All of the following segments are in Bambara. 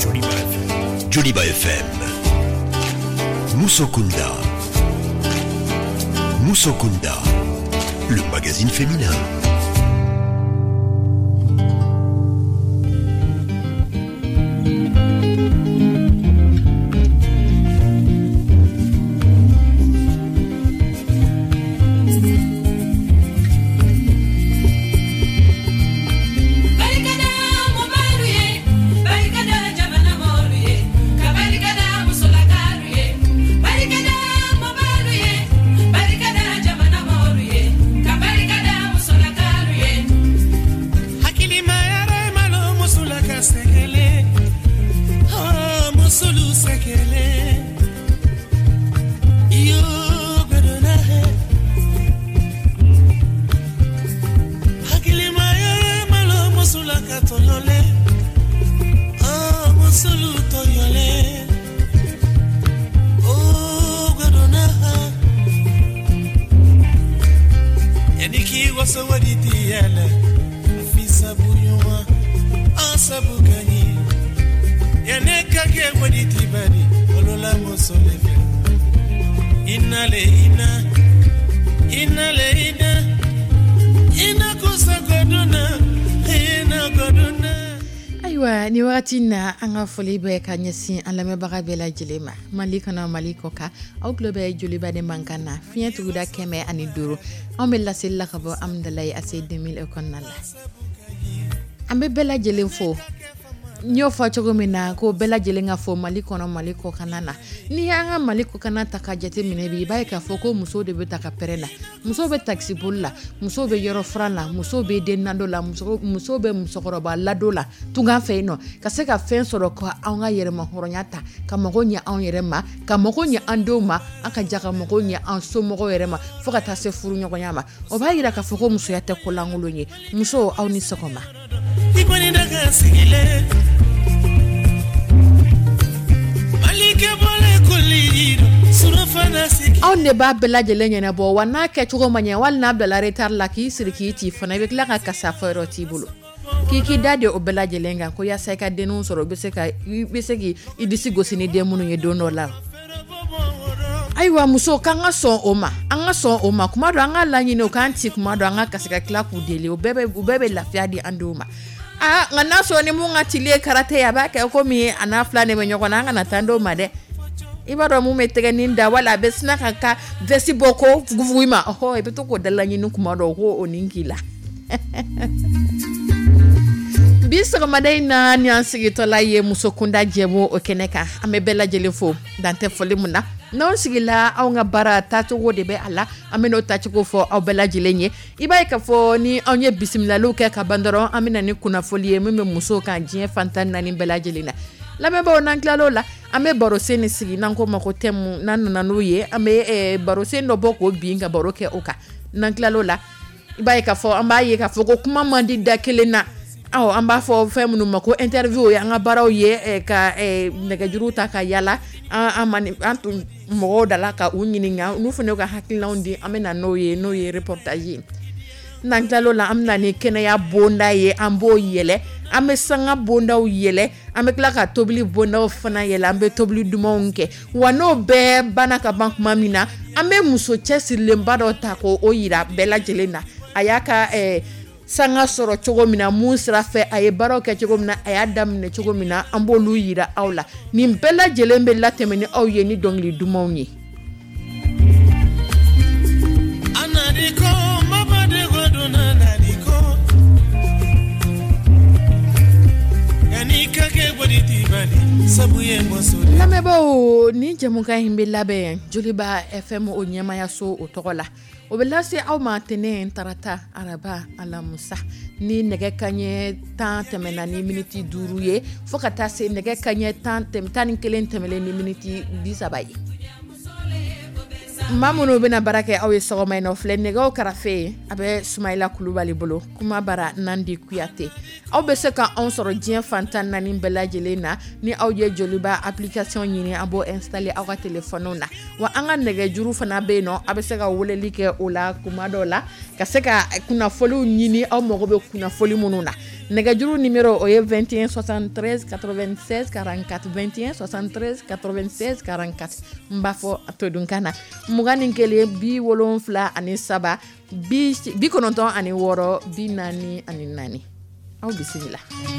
Joliba FM. Moussokunda. Moussokunda, le magazine féminin. Tina anga foli be ka nyesi an lamɛbaga bɛɛ lajɛlen ma Mali kɔnɔ Mali kɔ kan aw tulo bɛ Joliba de mankan na fiɲɛ tuguda 105 an bɛ laseli la ka bɔ Amdalaye ase 2000 kɔnɔna la an bɛ bɛɛ lajɛlen fo nyo fa cogo min na ko bɛɛ lajɛlen ka fo Mali kɔnɔ Mali kɔ kan na ni an ka Mali kɔ kan ta ka jate minɛ bi ba ka fɔ ko muso de bɛ ta ka pɛrɛ la muso bɛ taxi boli la muso bɛ yɔrɔ fran la muso bɛ den nando la muso bɛ musokɔrɔba lado la tunga fɛ ino ka se ka fɛn sɔrɔ ko an ka yɛrɛma hɔrɔnya ta ka mago ɲɛ an yɛrɛ ma ka mago ɲɛ an denw ma an ka jaga mago ɲɛ an somɔgɔw yɛrɛ ma fo ka taa se furu ɲɔgɔnya ma o b'a yira ka fɔ ko musoya tɛ ko lankolon ye muso aw ni sɔgɔma aw ne b'a bɛɛ lajɛlen ɲɛnabɔ wa n'a kɛ cogo ma ɲɛ wali n'a bila retard la k'i siri k'i ti fana i bɛ tila ka kasa fɔ yɔrɔ t'i bolo k'i da de o bɛɛ lajɛlen kan ko yasa i ka denninw sɔrɔ i bɛ se k'i disi gosi ni den minnu ye don dɔ la ayiwa muso k'an ka sɔn o ma kuma dɔ an ka laɲini o k'an ci kuma dɔ an ka kasi ka tila k'u deli u bɛɛ bɛ lafiya di an denw ma nka n'a sɔrɔ ni mun ka tili ye karate a b'a kɛ komi a n'a fila de bɛ ɲɔgɔn na an kana taa denw ma dɛ i b'a dɔn mun bɛ tɛgɛnin da wala a bɛ sina ka vɛsi bɔ ko fugufugu ma i bɛ to k'o dalaɲini kuma dɔ ko o nin k'i la bi sɔgɔmada in na ni an sigitɔla ye musokunda jɛmu o kɛnɛ kan an bɛ bɛɛ lajɛlen fo dan tɛ foli mun na n'aw sigila anw ka baara tacogo de bɛ a la an bɛ n'o tacogo fɔ aw bɛɛ lajɛlen ye i b'a ye ka fɔ ni anw ye bisimilaliw kɛ ka ban dɔrɔn an bɛ na ni kunnafoli ye min bɛ musow kan diɲɛ fantan naani bɛɛ lajɛlen na lamɛnbaaw n'an tilal'o la an bɛ barosen ni sigi n'an ko ma ko thème n'an nana n'o ye an bɛ barosen dɔ bɔ k'o bin ka baro kɛ o kan n'an tilal'o la i b'a ye ka fɔ an b'a ye ka fɔ ko kuma man di da kelen na an b'a fɔ fɛn minnu ma ko interview ye an ka baaraw ye ka nɛgɛjuru ta ka yala an tun mɔgɔw da la ka u ɲininka n'u fana ka hakilinaw di an bɛ na n'o ye reportage ye n'an tilal'o la an bɛ na ni kɛnɛya bonda ye an b'o yɛlɛ an bɛ sanga bondaw yɛlɛ an bɛ tila ka tobili bondaw fana yɛlɛ an bɛ tobili dumanw kɛ wa n'o bɛɛ banna ka ban kuma min na an bɛ muso cɛsirilenba dɔ ta k'o yira bɛɛ lajɛlen na a y'a ka sanga sɔrɔ cogo min na mun sira fɛ a ye baaraw kɛ cogo min na a y'a daminɛ cogo min na an b'olu yira aw la nin bɛɛ lajɛlen bɛ latɛmɛ ni aw ye ni dɔnkili dumanw ye lamɛnbaaw ni jɛmukan in bɛ labɛn Joliba FM o ɲɛmayaso o tɔgɔ la o bɛ lase aw ma tɛnɛn tarata araba alamusa ni nɛgɛ kaɲɛ 10 tɛmɛna ni miniti 5 ye fo ka taa se nɛgɛ kaɲɛ 11 tɛmɛlen ni miniti 30 ye Mamuno bena barake aw ye sɔgɔma in filɛ nɛgɛw karafe a bɛ Sumaila Kulubali bolo kuma bara Nandi Kuyate aw bɛ se ka anw sɔrɔ diɲɛ fantan naani bɛɛ lajɛlen na ni aw ye joliba application ɲini a b'o installer aw ka téléphone na wa an ka nɛgɛjuru fana bɛ yen nɔ a bɛ se ka weleli kɛ o la kuma dɔw la ka se ka kunnafoliw ɲini aw mago bɛ kunnafoli minnu na nɛgɛjuru numéro o ye 21 73 96 44 21 73 96 44 n b'a fɔ a to dunkan na 21 73 96 44 aw bisimila.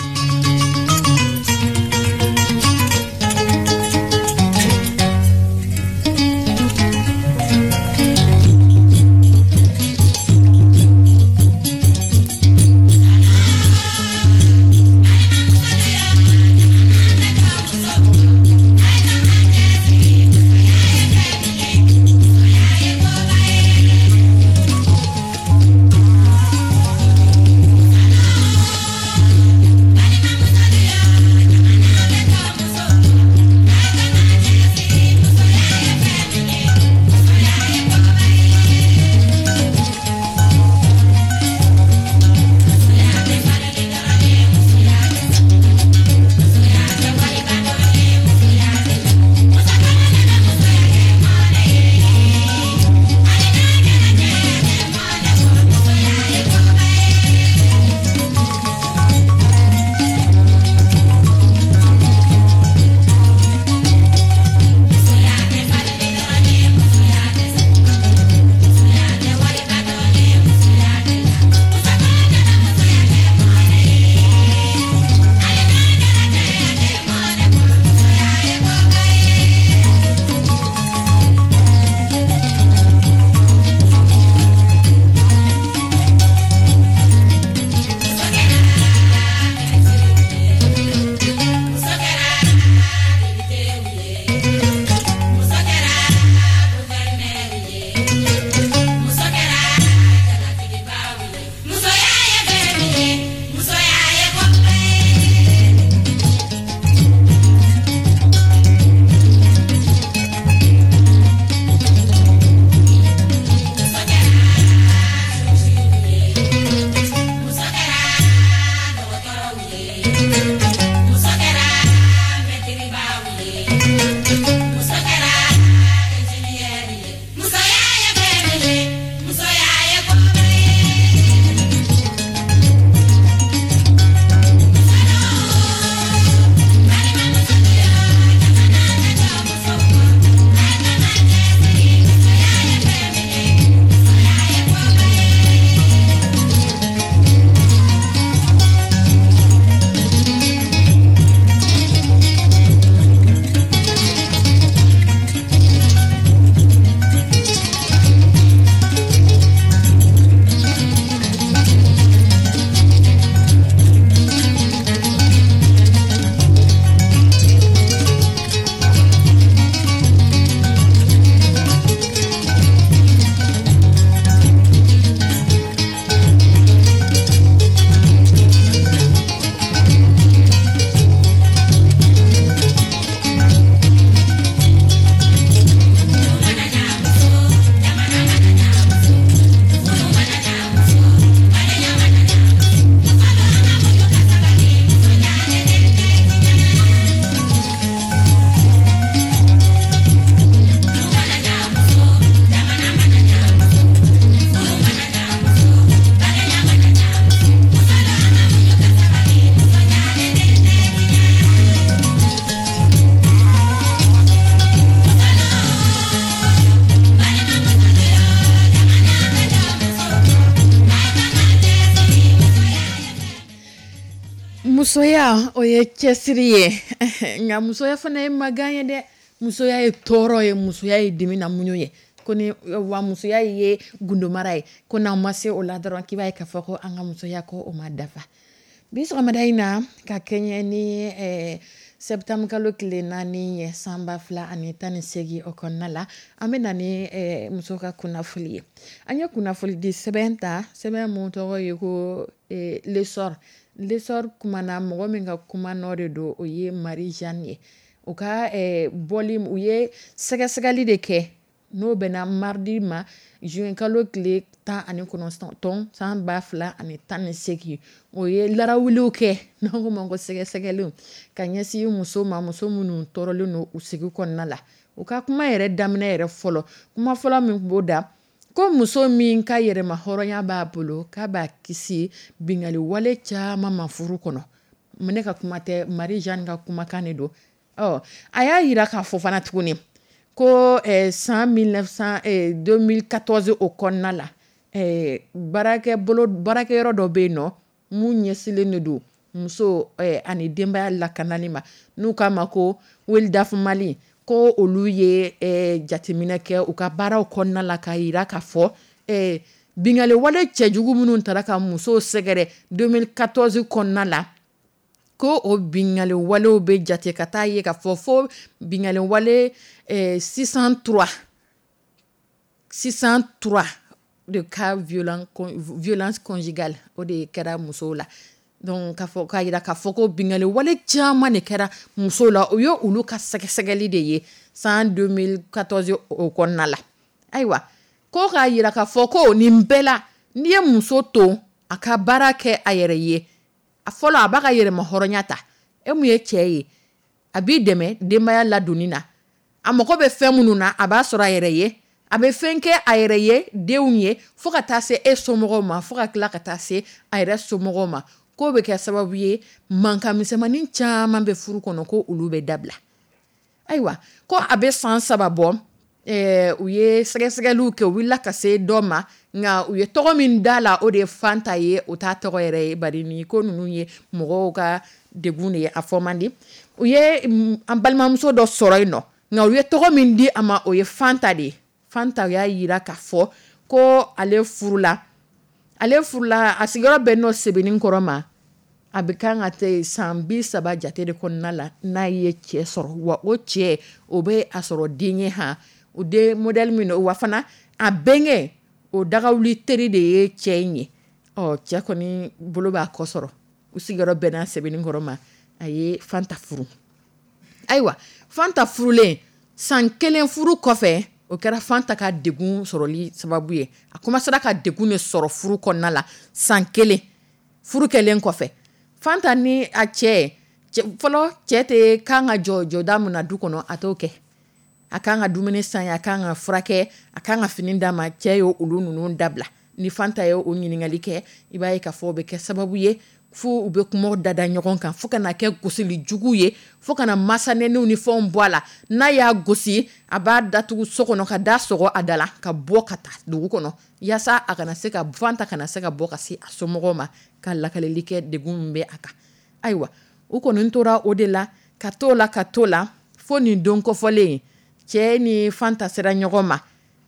Musoya o ye cɛsiri ye nka musoya fana ye magan ye dɛ musoya ye tɔɔrɔ ye musoya ye dimi na muɲu ye ko ni wa musoya ye gundomara ye ko n'an ma se o la dɔrɔn k'i b'a ye k'a fɔ ko an ka musoya ko o ma dafa bi sɔgɔmada in na ka kɛɲɛ ni septembre kalo tile 4 ye san 2018 o kɔnɔna la an bɛ na ni muso ka kunnafoli ye an ye kunnafoli di sɛbɛn ta sɛbɛn mun tɔgɔ ye ko L'essor kumana mɔgɔ min ka kuma nɔ de don o ye Marie Jeanne ye o ka bɔli u ye sɛgɛsɛgɛli de kɛ n'o bɛnna mardi ma juin kalo tile 19 san 2018 o ye larawuliw kɛ n'an ko ma ko sɛgɛsɛgɛliw ka ɲɛsin muso minnu tɔɔrɔlen no u sigi kɔnɔna la u ka kuma yɛrɛ daminɛ yɛrɛ fɔlɔ kuma fɔlɔ min b'o da ko muso min ka yɛrɛma hɔrɔnya b'a bolo k'a b'a kisi bingali wale caman ma furu kɔnɔ ne ka kuma tɛ Marie Jeanne ka kumakan de don a y'a yira k'a fɔ fana tuguni ko 2014 o kɔnɔna la baarakɛyɔrɔ dɔ bɛ yen nɔ mun ɲɛsilen de don muso ani denbaya lakanali ma n'u k'a ma ko Wildaf Mali ko olu ye jateminɛ kɛ u ka baaraw kɔnɔna la k'a yira k'a fɔ bingali wale cɛjugu minnu taara ka musow sɛgɛrɛ 2014 kɔnɔna la ko o bingali walew bɛ jate ka taa ye k'a fɔ fo bingali wale 603 de cas violence conjugale o de kɛra musow la donc k'a yira k'a fɔ ko bingali wale caman de kɛra musow la o ye olu ka sɛgɛsɛgɛli de ye san 2014 o kɔnɔna la ayiwa ko k'a yira k'a fɔ ko nin bɛɛ la n'i ye muso to a ka baara kɛ a yɛrɛ ye a fɔlɔ a b'a ka yɛrɛma hɔrɔnya ta mun ye cɛ ye a b'i dɛmɛ denbaya ladonni na a mago bɛ fɛn minnu na a b'a sɔrɔ a yɛrɛ ye a bɛ fɛn kɛ a yɛrɛ ye denw ye fo ka taa se e somɔgɔw ma fo ka tila ka taa se a yɛrɛ somɔgɔw ma k'o bɛ kɛ sababu ye mankan misɛnmanin caman bɛ furu kɔnɔ ko olu bɛ dabila ayiwa ko a bɛ san 3 bɔ u ye sɛgɛsɛgɛliw kɛ u wulila ka se dɔ ma nka u ye tɔgɔ min da la o de ye Fanta ye o t'a tɔgɔ yɛrɛ ye bari ni ko ninnu ye mɔgɔw ka degun de ye a fɔ man di u ye an balimamuso dɔ sɔrɔ yen nɔ nka u ye tɔgɔ min di a ma o ye Fanta de ye Fanta y'a yira k'a fɔ ko ale furula a sigiyɔrɔ bɛn n'o Sebenikɔrɔ ma a bɛ kan ka tɛ san 30 jate de kɔnɔna la n'a ye cɛ sɔrɔ wa o cɛ o bɛ a sɔrɔ den ye o den modèle min don wa fana a bɛnkɛ o dagawuli teri de ye cɛ in ye cɛ kɔni bolo b'a kɔ sɔrɔ u sigiyɔrɔ bɛnna Sebenikɔrɔ ma a ye Fanta furu ayiwa Fanta furulen san 1 furu kɔfɛ o kɛra Fanta ka degun sɔrɔli sababu ye a commencera ka degun de sɔrɔ furu kɔnɔna la san 1 furu kɛlen kɔfɛ Fanta ni a cɛ fɔlɔ cɛ tɛ kan ka jɔda mun na du kɔnɔ a t'o kɛ a kan ka dumuni san a kan ka furakɛ a kan ka fini d'a ma cɛ ye olu ninnu dabila ni Fanta ye o ɲininkali kɛ i b'a ye k'a fɔ o bɛ kɛ sababu ye fo u bɛ kumaw dada ɲɔgɔn kan fo kana kɛ gosili jugu ye fo kana masanɛniw ni fɛnw bɔ a la n'a y'a gosi a b'a datugu so kɔnɔ ka da sɔgɔ a da la ka bɔ ka taa dugu kɔnɔ yaasa a kana se ka Fanta kana se ka bɔ ka se a somɔgɔw ma ka lakaleli kɛ degun min bɛ a kan ayiwa u kɔni tora o de la ka t'o la fo nin don kɔfɔlen cɛ ni Fanta sera ɲɔgɔn ma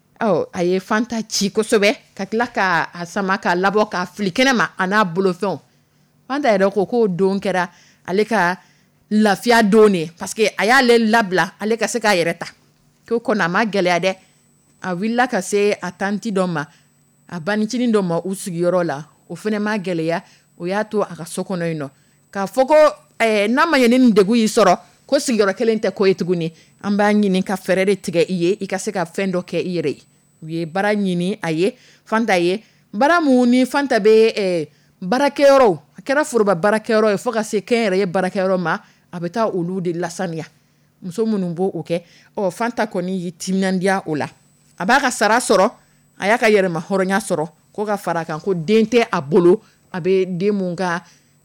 a ye Fanta ci kosɛbɛ ka tila k'a sama k'a labɔ k'a fili kɛnɛ ma a n'a bolofɛnw Fanta yɛrɛ ko k'o don kɛra ale ka lafiya don ne parce que a y'ale labila ale ka se k'a yɛrɛ ta k'o kɔnɔ a ma gɛlɛya dɛ a wulila ka se a tanti dɔ ma a banicinin dɔ ma u sigiyɔrɔ la o fana ma gɛlɛya o y'a to a ka so kɔnɔ yen nɔ k'a fɔ ko n'a ma ɲɛ ni degun y'i sɔrɔ ko sigiyɔrɔ kelen tɛ ko ye tuguni an b'a ɲini ka fɛɛrɛ de tigɛ i ye i ka se ka fɛn dɔ kɛ i yɛrɛ ye u ye baara ɲini a ye Fanta ye baara mun ni Fanta bɛ baarakɛyɔrɔw a kɛra foroba baarakɛyɔrɔ ye fo ka se kɛnyɛrɛye baarakɛyɔrɔ ma a bɛ taa olu de lasaniya muso minnu b'o kɛ Fanta kɔni y'i timinandiya o la a b'a ka sara sɔrɔ a y'a ka yɛrɛma hɔrɔnya sɔrɔ ko ka fara kan ko den tɛ a bolo a bɛ den mun ka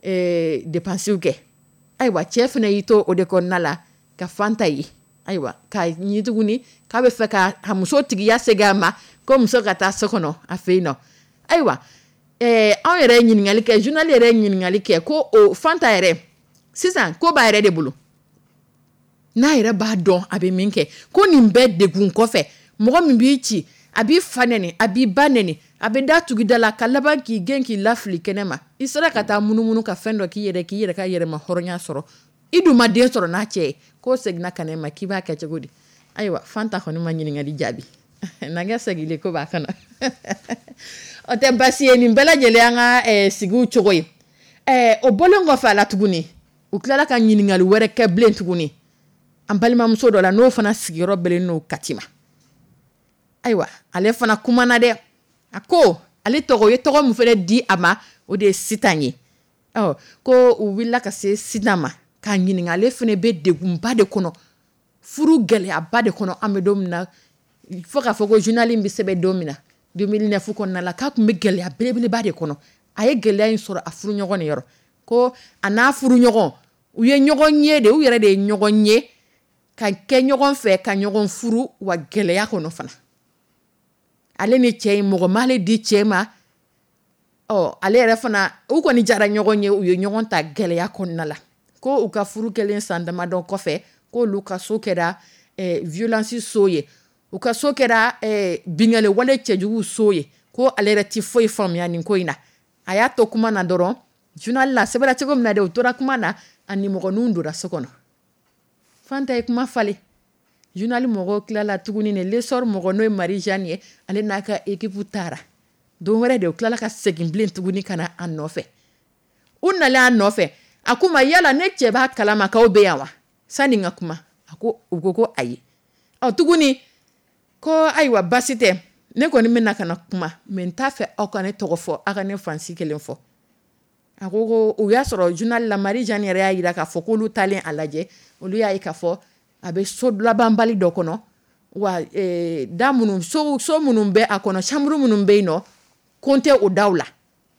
dépenses kɛ ayiwa cɛ fana y'i to o de kɔnɔna la ka Fanta ye ayiwa k'a ɲi tuguni k'a bɛ fɛ ka muso tigiya segin a ma ko muso ka taa so kɔnɔ a fɛ yen nɔ ayiwa anw yɛrɛ ye ɲininkali kɛ journal yɛrɛ ye ɲininkali kɛ ko o Fanta yɛrɛ sisan ko b'a yɛrɛ de bolo n'a yɛrɛ b'a dɔn a bɛ min kɛ ko nin bɛɛ degun kɔfɛ mɔgɔ min b'i ci a b'i fa nɛni a b'i ba nɛni a bɛ da tugu da la ka laban k'i gɛn k'i lafili kɛnɛ ma i sera ka taa munumunu ka fɛn dɔ k'i yɛrɛ ka yɛrɛma hɔrɔnya sɔrɔ i dun ma den sɔrɔ n'a cɛ ye k'o seginna ka na ma k'i b'a kɛ cogo di ayiwa Fanta kɔni ma ɲininkali jaabi nagɛ segilen ko b'a kana o tɛ basi ye nin bɛɛ lajɛlen an ka sigiw cogo ye o bɔlen kɔfɛ a la tuguni u tilala ka ɲininkali wɛrɛ kɛ bilen tuguni an balimamuso dɔ la n'o fana sigiyɔrɔ bɛlen n'o Kati ma ayiwa ale fana kumana dɛ a ko ale tɔgɔ ye tɔgɔ mun fɛnɛ di a ma o de ye Sitan ye ko u wulila ka se Sitan ma k'a ɲininka ale fɛnɛ bɛ degunba de kɔnɔ furu gɛlɛyaba de kɔnɔ an bɛ don min na fo k'a fɔ ko journal in bɛ sɛbɛn don min na 2009 kɔnɔna la k'a tun bɛ gɛlɛya belebeleba de kɔnɔ a ye gɛlɛya in sɔrɔ a furuɲɔgɔn de yɔrɔ ko a n'a furuɲɔgɔn u ye ɲɔgɔn ye de u yɛrɛ de ye ɲɔgɔn ye ka kɛ ɲɔgɔn fɛ ka ɲɔgɔn furu wa gɛlɛya kɔnɔ fana ale ni cɛ in mɔgɔ m'ale di cɛ ma ale yɛrɛ fana u kɔni jara ɲɔgɔn ye u ye ɲɔgɔn ta gɛlɛya kɔnɔna la ko u ka furu kɛlen san damadɔ kɔfɛ ko olu ka so kɛra violence so ye u ka so kɛra bingale wale cɛjugu so ye ko ale yɛrɛ ti foyi faamuya nin ko in na a y'a to kuma na dɔrɔn journal la sɛbɛnna cogo min na de u tora kuma na a nimɔgɔninw donna so kɔnɔ Fanta ye kuma falen journal mɔgɔw tilala tuguni ne Lesor mɔgɔ n'o ye Marie-Jeanne ye ale n'a ka équipe taara don wɛrɛ de u tilala ka segin bilen tuguni ka na a nɔfɛ u nalen a nɔfɛ a ko ma yala ne cɛ b'a kalama k'aw bɛ yan wa sani n ka kuma a ko u ko ayi tuguni ko ayiwa basi tɛ ne kɔni bɛna ka na kuma mɛ n t'a fɛ aw ka ne tɔgɔ fɔ aw ka ne fansi kelen fɔ a ko o y'a sɔrɔ journal la Marie-Jeanne yɛrɛ y'a jira k'a fɔ k'olu talen a lajɛ olu y'a ye k'a fɔ a bɛ so labanbali dɔ kɔnɔ wa da minnu so minnu bɛ a kɔnɔ chambre minnu bɛ yen nɔ ko tɛ o daw la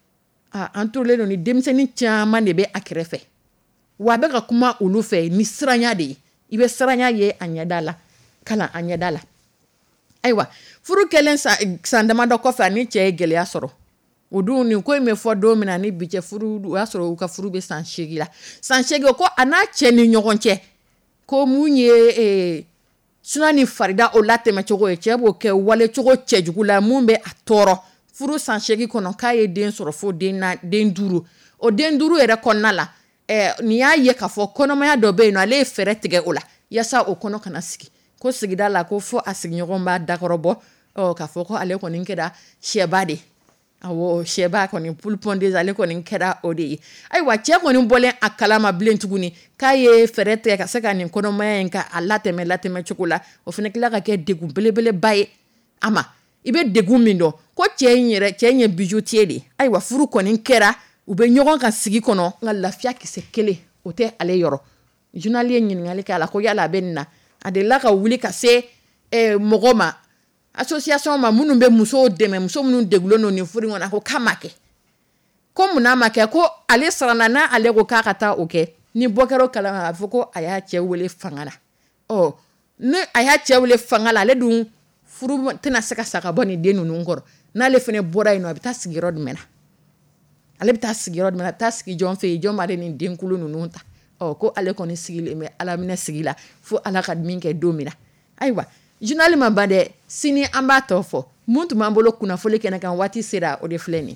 an turulen don ni denmisɛnnin caman de bɛ a kɛrɛfɛ wa a bɛ ka kuma olu fɛ ni siranya de ye i bɛ siranya ye a ɲɛda la kalan a ɲɛda la ayiwa furu kɛlen san damadɔ kɔfɛ ani cɛ ye gɛlɛya sɔrɔ o dun nin ko in bɛ fɔ don min na ni bi cɛ furu o y'a sɔrɔ u ka furu bɛ san 8 la san 8 ko a n'a cɛ ni ɲɔgɔn cɛ ko mun ye suna ni farida o la tɛmɛ cogo ye cɛ b'o kɛ wale cogo cɛjugu la mun bɛ a tɔɔrɔ furu san 8 kɔnɔ k'a ye den sɔrɔ fo den 5 o den 5 yɛrɛ kɔnɔna la nin y'a ye k'a fɔ kɔnɔmaya dɔ bɛ yen nɔ ale ye fɛɛrɛ tigɛ o la yasa o kɔnɔ kana sigi ko sigida la ko fo a sigiɲɔgɔn b'a dakɔrɔ bɔ k'a fɔ ko ale kɔni kɛra sɛba de awɔ sɛba kɔni poule pondeuse ale kɔni kɛra o de ye ayiwa cɛ kɔni bɔlen a kalama bilen tuguni k'a ye fɛɛrɛ tigɛ ka se ka nin kɔnɔmaya in ka a latɛmɛ cogo la o fana tila ka kɛ degun belebeleba ye a ma i bɛ degun min dɔn ko cɛ in ye bijoutier de ye ayiwa furu kɔni kɛra u bɛ ɲɔgɔn kan sigi kɔnɔ nka lafiya kisɛ kelen o tɛ ale yɔrɔ journal ye ɲininkali kɛ a la ko yala a bɛ nin na a delila ka wuli ka se mɔgɔ ma association ma minnu bɛ musow dɛmɛ muso minnu degulen don nin furu in kɔnɔ a ko k'a ma kɛ ko munna ma kɛ ko ale siranna n'ale ko k'a ka taa o kɛ ni bɔ kɛra o kalama a fɔ ko a y'a cɛ wele fanga la ni a y'a cɛ wele fanga la ale dun furu tɛna se ka sa ka bɔ nin den ninnu kɔrɔ n'ale fana bɔra yen nɔ a bɛ taa sigiyɔrɔ jumɛn na ale bɛ taa sigiyɔrɔ jumɛn na a bɛ taa sigi jɔn fɛ yen jɔn b'ale nin denkulu ninnu ta ko ale kɔni sigilen bɛ ala minɛ sigi la fo ala ka min kɛ don min na ayiwa journal ma ban dɛ sini an b'a tɔ fɔ mun tun b'an bolo kunnafoli kɛnɛ kan waati sera o de filɛ nin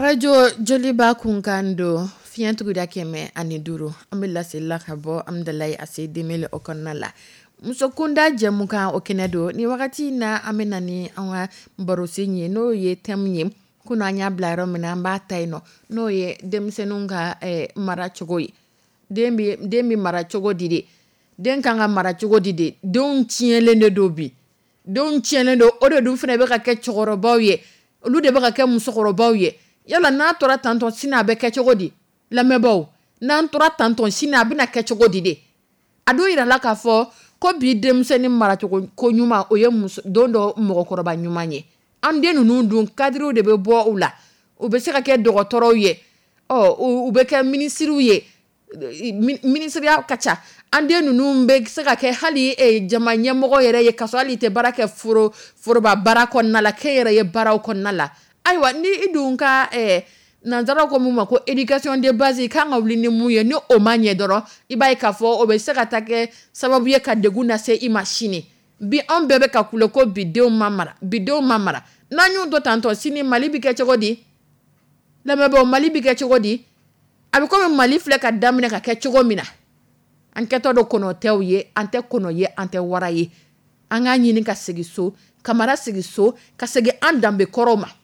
Radio Joliba Kunkando fiyantugu da kɛmɛ ani duuru an bɛ laseli ka bɔ amdalayi ase 2000 o kɔnɔna la muso kunda jɛmukan o kɛnɛ don ni wagati na an bɛ na ni an ka barosen ye n'o ye thème ye kunun an y'a bila yɔrɔ min na an b'a ta yen nɔ n'o ye denmisɛnninw ka mara cogo ye den bɛ mara cogo di de den kan ka mara cogo di de denw tiɲɛlen de don bi denw tiɲɛlen don o de dun fana bɛ ka kɛ cɛkɔrɔbaw ye olu de bɛ ka kɛ musokɔrɔbaw ye yala n'a tora tantɔn sini a bɛ kɛ cogo di lamɛnbaw n'an tora tantɔn sini a bɛna kɛ cogo di de a don yira la k'a fɔ ko bi denmisɛnnin maracogo ko ɲuman o ye don dɔ mɔgɔkɔrɔba ɲuman ye an den ninnu dun kadiriw de bɛ bɔ u la u bɛ se ka kɛ dɔgɔtɔrɔw ye u bɛ kɛ minisiriw ye minisiriya ka ca an den ninnu bɛ se ka kɛ hali jama ɲɛmɔgɔ yɛrɛ ye kasɔrɔ hali tɛ baara kɛ foroba baara kɔnɔna la kɛ yɛrɛ ye baaraw kɔnɔna la ayiwa ni i dun ka nanzaraw ko mun ma ko éducation de base kan ka wuli ni mun ye ni o ma ɲɛ dɔrɔn i b'a ye k'a fɔ o bɛ se ka taa kɛ sababu ye ka degun lase i ma sini bi an bɛɛ bɛ ka kule ko bidenw ma mara n'an y'o to tantɔ sini mali bɛ kɛ cogo di lamɛnbaw mali bɛ kɛ cogo di a bɛ komi mali filɛ ka daminɛ ka kɛ cogo min na an kɛtɔ dɔ kɔnɔ tɛw ye an tɛ kɔnɔ ye an tɛ wara ye an k'a ɲini ka segin so ka mara segin so ka segin an danbe kɔrɔw ma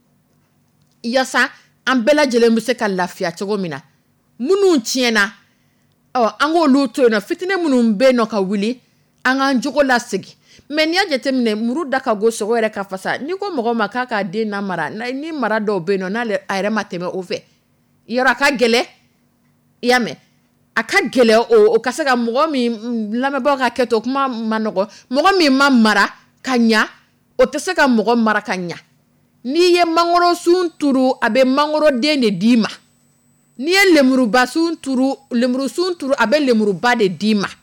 yasa an bɛɛ lajɛlen bɛ se ka lafiya cogo min na minnu tiɲɛna an k'olu to yen nɔ fitinin minnu bɛ yen nɔ ka wuli an k'an jogo lasegin mɛ n'i y'a jateminɛ muru da ka go sogo yɛrɛ ka fasa n'i ko mɔgɔ ma k'a ka den lamara ni mara dɔw bɛ yen nɔ n'ale a yɛrɛ ma tɛmɛ o fɛ yɔrɔ a ka gɛlɛ i y'a mɛn a ka gɛlɛ o ka se ka mɔgɔ min lamɛnbagaw ka kɛtɔ kuma ma nɔgɔ mɔgɔ min ma mara ka ɲa o tɛ se ka mɔgɔ mara ka ɲa n'i ye mangoro sun turu a bɛ mangoro den de d'i ma n'i ye lemuru sun turu a bɛ lemuruba de d'i ma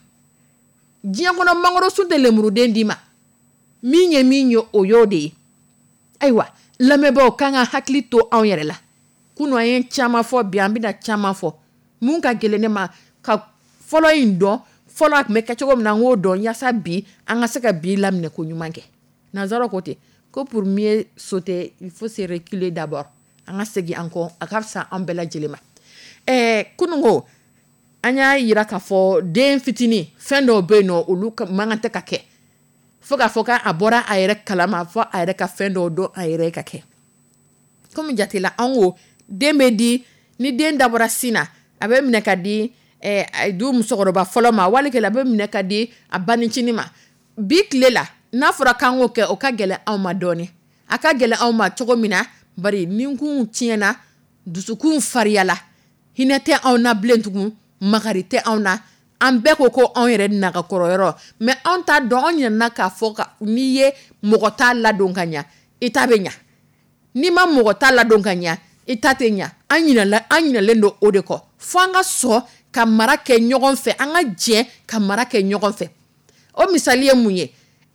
diɲɛ kɔnɔ mangoro sun tɛ lemuruden d'i ma min ye o y'o de ye ayiwa lamɛnbagaw kan ka hakili to anw yɛrɛ la kunun an ye caman fɔ bi an bɛna caman fɔ mun ka gɛlɛn ne ma ka fɔlɔ in dɔn fɔlɔ a tun bɛ kɛ cogo min na an k'o dɔn yaasa bi an ka se ka bi laminɛ ko ɲuman kɛ nanzaraw ko ten ko pour mieux sauter il faut se reculer d'abord an ka segin an kɔ a ka fisa an bɛɛ lajɛlen ma kunun ko an y'a yira k'a fɔ den fitinin fɛn dɔw bɛ yen nɔ olu man kan tɛ ka kɛ fo k'a fɔ k'a bɔra a yɛrɛ kalama fɔ a yɛrɛ ka fɛn dɔw dɔn a yɛrɛ ka kɛ komi jatela an ko den bɛ di ni den dabɔra sin na a bɛ minɛ ka di du musokɔrɔba fɔlɔ ma walikɛla a bɛ minɛ ka di a banicinin ma bi tile la n'a fɔra k'an k'o kɛ o ka gɛlɛn anw ma dɔɔnin a ka gɛlɛn anw ma cogo min na bari ninkun tiɲɛna dusukun fariyala hinɛ tɛ anw na bilen tugun makari tɛ anw na an bɛɛ ko anw yɛrɛ nagakɔrɔyɔrɔ mɛ anw t'a dɔn anw ɲinɛna k'a fɔ n'i ye mɔgɔ t'a ladon ka ɲa i ta bɛ ɲa n'i ma mɔgɔ t'a ladon ka ɲa i ta tɛ ɲa an ɲinɛlen don o de kɔ fo an ka sɔn ka mara kɛ ɲɔgɔn fɛ an ka jɛ ka mara kɛ ɲɔgɔn fɛ o misali ye mun ye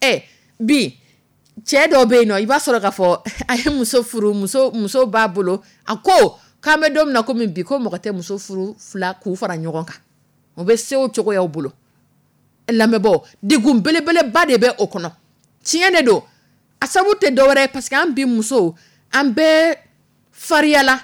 bi cɛ dɔw bɛ yen nɔ i b'a sɔrɔ k'a fɔ a ye muso furu muso b'a bolo a ko k'an bɛ don min na komi bi ko mɔgɔ tɛ muso furu fila k'u fara ɲɔgɔn kan o bɛ se o cogoyaw bolo lamɛnbagaw degun belebeleba de bɛ o kɔnɔ tiɲɛ de don a sababu tɛ dɔwɛrɛ ye parce que an bi musow an bɛɛ fariyala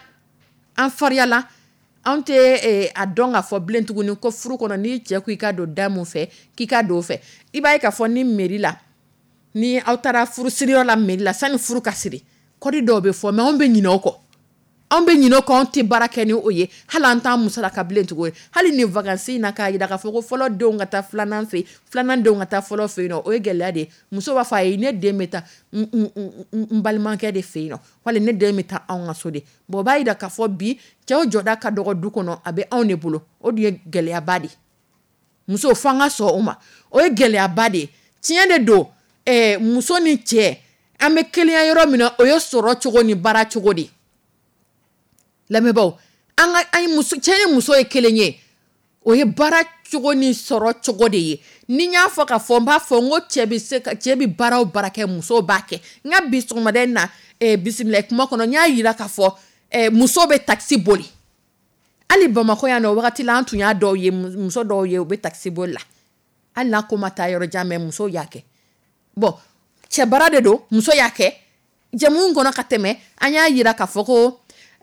an tɛ a dɔn k'a fɔ bilen tuguni ko furu kɔnɔ n'i cɛ ko i ka don da mun fɛ k'i ka don o fɛ i b'a ye k'a fɔ ni mairie la ni aw taara furusiriyɔrɔ la mairie la sani furu ka siri kɔdi dɔw bɛ fɔ mɛ anw bɛ ɲinɛ o kɔ anw tɛ baara kɛ ni o ye hali an t'an musalaka bilen tugun hali ni vacances in na k'a jira k'a fɔ ko fɔlɔ denw ka taa filanan fɛ filanan denw ka taa fɔlɔ fɛ yen nɔ o ye gɛlɛya de ye muso b'a fɔ a ye ne den bɛ taa n balimakɛ de fɛ yen nɔ wali ne den bɛ taa anw ka so de o b'a jira k'a fɔ bi cɛw jɔda ka dɔgɔ du kɔnɔ a bɛ anw de bolo o de ye gɛlɛyaba de ye musow fo an ka sɔn o ma o ye gɛlɛyaba de ye tiɲɛ de don muso ni cɛ an bɛ kelenya yɔrɔ min na o ye sɔrɔ cogo ni baara cogo de ye lamɛnbagaw cɛ ni muso ye kelen ye o ye baara cogo ni sɔrɔ cogo de ye ni n y'a fɔ k'a fɔ n b'a fɔ n ko cɛ bɛ baara o baara kɛ muso b'a kɛ n ka bi sɔgɔmada in na bisimila kuma kɔnɔ n y'a yira k'a fɔ muso bɛ taxi boli hali bamakɔ yan nɔ o wagati la an tun y'a dɔw ye muso dɔw ye u bɛ taxi boli la hali n'a ko ma taa yɔrɔ jan mɛ muso y'a kɛ bon cɛ baara de don muso y'a kɛ jamu kɔnɔ ka tɛmɛ an y'a yira k'a fɔ ko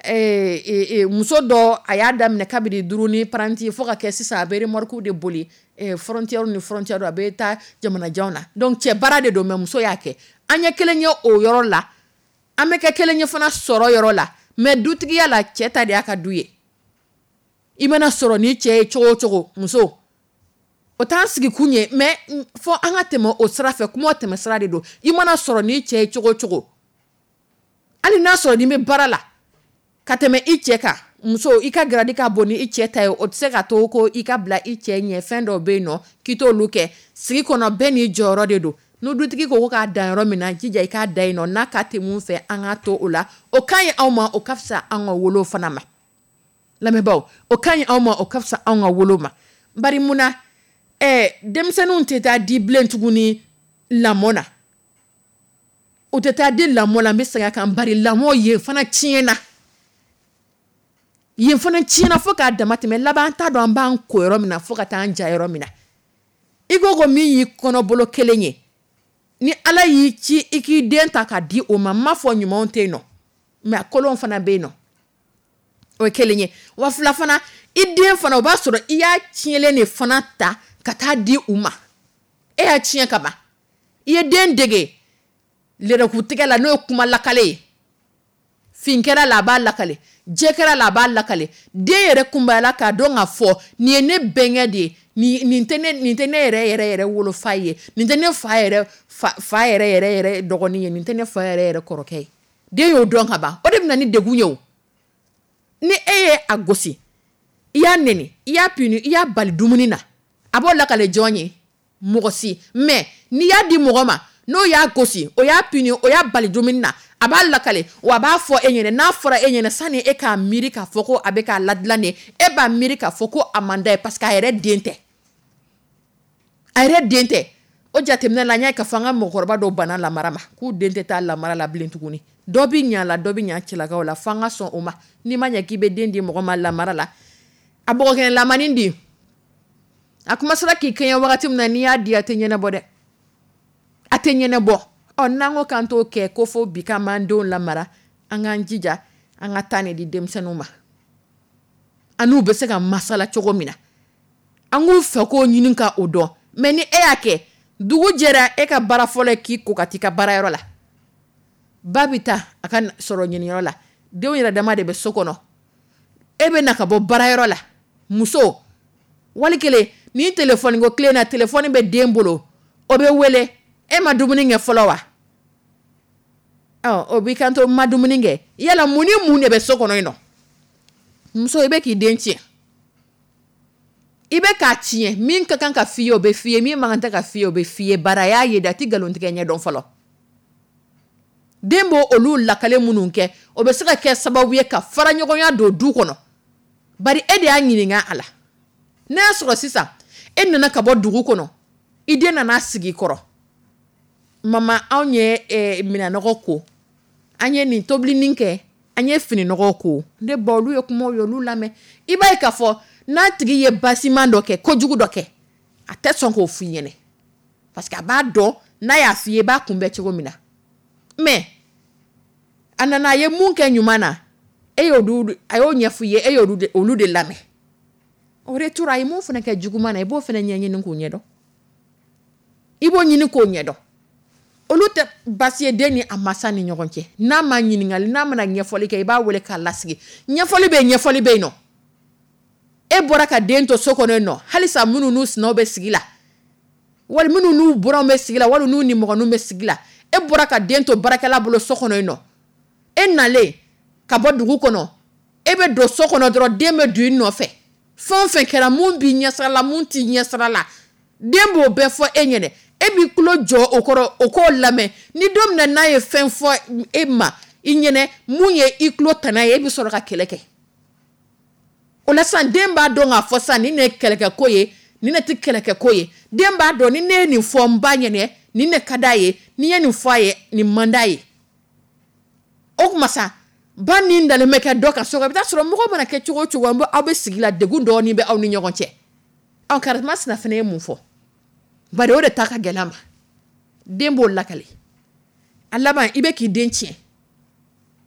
muso dɔ a y'a daminɛ kabiri duruni paranti fo ka kɛ sisan a bɛ remorque de boli frontière ni frontière a bɛ taa jamanajanw na donc cɛ baara de don mais muso y'a kɛ an ye kelen ye o yɔrɔ la an bɛ kɛ kelen ye fana sɔrɔ yɔrɔ la mais dutigiya la cɛ ta de y'a ka du ye i mana sɔrɔ ni cɛ ye cogo o cogo muso o t'an sigi kun ye mais fo an ka tɛmɛ o sira fɛ kuma tɛmɛ sira de don i mana sɔrɔ ni cɛ ye cogo o cogo hali n'a sɔrɔ ni bɛ baara la ka tɛmɛ i cɛ kan muso i ka gradi ka bon ni i cɛ ta ye o tɛ se ka to ko i ka bila i cɛ ɲɛ fɛn dɔ bɛ yen nɔ k'i t'olu kɛ sigi kɔnɔ bɛɛ n'i jɔyɔrɔ de don n'o dutigi ko k'a dan yɔrɔ min na jija i k'a da yen nɔ n'a ka tɛ mun fɛ an ka to o la o ka ɲi anw ma o ka fisa an ka wolo fana ma lamɛnbaaw o ka ɲi anw ma o ka fisa an ka wolo ma bari munna denmisɛnninw tɛ taa di bilen tuguni lamɔ na o tɛ taa di lamɔ la n bɛ segin a kan bari lamɔ yen fana tiɲɛna yen fana tiɲɛna fo k'a dama tɛmɛ laban t'a dɔn an b'an ko yɔrɔ min na fo ka taa an ja yɔrɔ min na i ko min y'i kɔnɔbolo kelen ye ni ala y'i ci i k'i den ta k'a di o ma n m'a fɔ ɲumanw tɛ yen nɔ mais a kolonw fana bɛ yen nɔ o ye kelen ye wa fila fana i den fana o b'a sɔrɔ i y'a tiɲɛlen de fana ta ka taa di u ma e y'a tiɲɛ ka ban i ye den dege lɛrɛkutigɛ la n'o ye kuma lakale ye fin kɛra la a b'a lakale jɛ kɛra la a b'a lakale den yɛrɛ kunbayala k'a dɔn k'a fɔ nin ye ne bɛnkɛ de ye nin tɛ ne yɛrɛ wolofa ye nin tɛ ne fa yɛrɛ dɔgɔnin ye nin tɛ ne fa yɛrɛ kɔrɔkɛ ye den y'o dɔn ka ban o de bɛna ni degun ye o ni e ye a gosi i y'a nɛni i y'a pini i y'a bali dumuni na a b'o lakale jɔn ye mɔgɔ si mais n'i y'a di mɔgɔ ma n'o y'a gosi o y'a pini o y'a bali dumuni na a b'a lakale wa a b'a fɔ e ɲɛna n'a fɔra e ɲɛna sani e k'a miiri k'a fɔ ko a bɛ k'a ladilan de e b'a miiri k'a fɔ ko a man d'a ye parce que a yɛrɛ den tɛ o jateminɛ la n y'a k'a fɔ an ka mɔgɔkɔrɔba dɔw banna lamara ma k'u den tɛ taa lamara la bilen tuguni dɔ bɛ ɲa la dɔ bɛ ɲa cɛlakaw la f'an ka sɔn o ma n'i ma ɲɛ k'i bɛ den di mɔgɔ ma lamara la a bɔgɔkɛnɛ lamanin di a kumasala k'i kɛɲɛ wagati min na n'i y'a di a tɛ ɲɛnabɔ dɛ a tɛ ɲɛnabɔ n'an ko k'an t'o kɛ ko fo bi k'an b'an denw lamara an k'an jija an ka taa ne di denmisɛnninw ma an n'u bɛ se ka masala cogo min na an k'u fɛ k'o ɲini ka o dɔn mais ni e y'a kɛ dugu jɛra e ka baara fɔlɔ ye k'i ko ka t'i ka baarayɔrɔ la ba bɛ taa a ka sɔrɔ ɲiniyɔrɔ la denw yɛrɛ dama de bɛ so kɔnɔ e bɛ na ka bɔ baarayɔrɔ la muso wali kelen ni telefɔni ko tile na telefɔni bɛ den bolo o bɛ wele e ma dumuni kɛ fɔlɔ wa o b'i kan to ma dumuni kɛ yala mun ni mun de bɛ so kɔnɔ yen nɔ muso i bɛ k'i den tiɲɛ i bɛ k'a tiɲɛ min ka kan ka f'i ye o bɛ f'i ye min man kan tɛ ka f'i ye o bɛ f'i ye bari a y'a ye da ti nkalontigɛ ɲɛdɔn fɔlɔ den b'o olu lakale minnu kɛ o bɛ se ka kɛ sababu ye ka fara ɲɔgɔnya don du kɔnɔ bari e de y'a ɲininka a la n'a y'a sɔrɔ sisan e nana ka bɔ dugu kɔnɔ i den nana sigi kɔrɔ mama anw ye minɛnɔgɔ ko an ye nin tobilinin kɛ an ye fininɔgɔ ko ne ba olu ye kumaw ye olu lamɛn i b'a ye k'a fɔ n'a tigi ye basiman dɔ kɛ kojugu dɔ kɛ a tɛ sɔn k'o f'i ɲɛna parce que a b'a dɔn n'a y'a f'i ye i b'a kunbɛn cogo min na mais a nana a ye mun kɛ ɲuman na a y'o ɲɛf'i ye e y'olu de lamɛn o de tora a ye mun fana kɛ juguman na i b'o fana ɲɛɲini k'o ɲɛdɔn i b'o ɲini k'o ɲɛdɔn olu tɛ basi ye den ni a masa ni ɲɔgɔn cɛ n'a ma ɲininkali n'a mana ɲɛfɔli kɛ i b'a wele k'a lasigi ɲɛfɔli bɛ yen nɔ e bɔra ka den to so kɔnɔ yen nɔ halisa minnu n'u sinaw bɛ sigi la wali minnu n'u buranw bɛ sigi la wali n'u nimɔgɔninw bɛ sigi la e bɔra ka den to baarakɛla bolo so kɔnɔ yen nɔ e nalen ka bɔ dugu kɔnɔ e bɛ don so kɔnɔ dɔrɔn den bɛ don i nɔfɛ fɛn o fɛn kɛra mun b'i ɲɛsira la mun t'i ɲɛsira la den b'o bɛɛ fɔ e ɲɛna e b'i tulo jɔ o kɔrɔ o k'o lamɛn ni don min na n'a ye fɛn fɔ e ma i ɲɛna mun ye i tulo tana ye e bɛ sɔrɔ ka kɛlɛ kɛ o la sisan den b'a dɔn k'a fɔ sisan nin ne ye kɛlɛkɛko ye nin ne tɛ kɛlɛkɛko ye den b'a dɔn ni ne ye nin fɔ n ba ɲɛna nin ne ka d'a ye ni ye nin fɔ a ye nin man d'a ye o kuma sa ba nin dalen bɛ kɛ dɔ ka so kɔnɔ i bɛ taa sɔrɔ mɔgɔ mana kɛ cogo o cogo aw bɛ sigi la degun dɔɔnin bɛ aw ni ɲɔgɔn cɛ Karisma fana ye mun fɔ bari o de ta ka gɛlɛn ma den b'o lakale a laban i bɛ k'i den tiɲɛ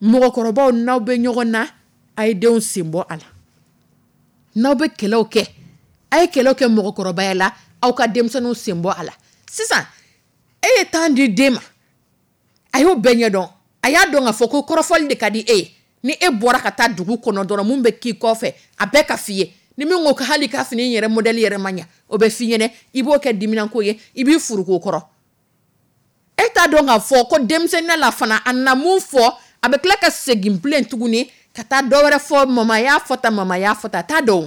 mɔgɔkɔrɔbaw n'aw bɛ ɲɔgɔn na a ye denw sen bɔ a la n'aw bɛ kɛlɛw kɛ a ye kɛlɛw kɛ mɔgɔkɔrɔbaya la aw ka denmisɛnninw sen bɔ a la sisan e ye temps di den ma a y'o bɛɛ ɲɛdɔn a y'a dɔn k'a fɔ ko kɔrɔfɔli de ka di e ye ni e bɔra ka taa dugu kɔnɔ dɔrɔn mun bɛ k'i kɔfɛ a bɛɛ ka f'i ye ni min ko ka hali ka fini yɛrɛ modèle yɛrɛ ma ɲa o bɛ f'i ɲɛnɛ i b'o kɛ diminanko ye i b'i furu k'o kɔrɔ e t'a dɔn k'a fɔ ko denmisɛnninya la fana a na mun fɔ a bɛ tila ka segin bilen tuguni ka taa dɔ wɛrɛ fɔ mama y'a fɔ ta a t'a dɔn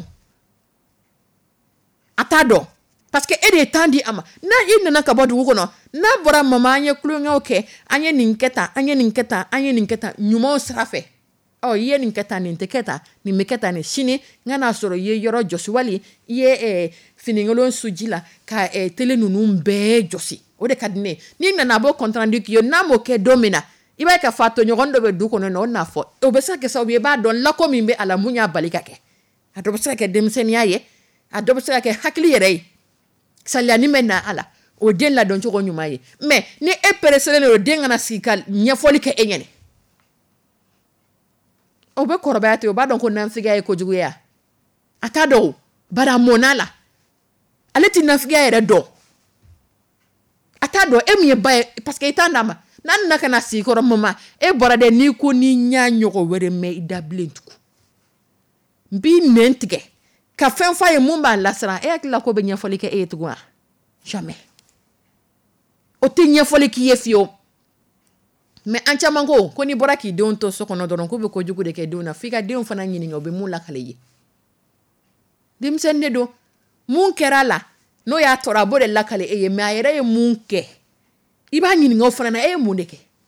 parce que e de ye temps di a ma n'a i nana ka bɔ dugu kɔnɔ n'a bɔra mama an ye kulonkɛw kɛ an ye nin kɛ tan ɲumanw sira fɛ i ye nin kɛ tan nin tɛ kɛ tan nin bɛ kɛ tan nin sini n ka n'a sɔrɔ i ye yɔrɔ jɔsi wali i ye finikolon suji la ka tele ninnu bɛɛ jɔsi o de ka di ne ye n'i nana a b'o contradict k'i ye n'a m'o kɛ don min na i b'a ye ka fɔ a tɔɲɔgɔn dɔ bɛ du kɔnɔ na o n'a fɔ o bɛ se ka kɛ sababu ye i b'a dɔn lako min bɛ a la mun y'a bali ka kɛ a dɔ bɛ se ka kɛ denmisɛnninya ye a dɔ bɛ se ka kɛ hakili yɛrɛ ye saliyani bɛ na a la o den ladon cogo ɲuman ye mais ni e pereselen o den kana sigi ka ɲɛfɔli kɛ e ɲɛnɛ o bɛ kɔrɔbaya ten o b'a dɔn ko nafigiya ye kojuguya a t'a dɔn bari a mɔn'a la ale tɛ nafigiya yɛrɛ dɔn a t'a dɔn e min ye ba ye parce que i t'a d'a ma n'a nana ka na sigi kɔrɔ mama e bɔra dɛ n'i ko n'i ɲa ɲɔgɔn wɛrɛ mɛn i da bilen tugun n b'i nɛn tigɛ ka fɛn f'a ye mun b'a lasira e hakili la ko bɛ ɲɛfɔli kɛ e ye tugun wa jamais o tɛ ɲɛfɔli k'i ye fiyewu mais an caman ko n'i bɔra k'i denw to so kɔnɔ dɔrɔn k'u bɛ kojugu de kɛ denw na f'i ka denw fana ɲininka o bɛ mun lakale ye denmisɛnnin de don mun kɛra a la n'o y'a tɔrɔ a b'o de lakale e ye mais a yɛrɛ ye mun kɛ i b'a ɲininka o fana na e ye mun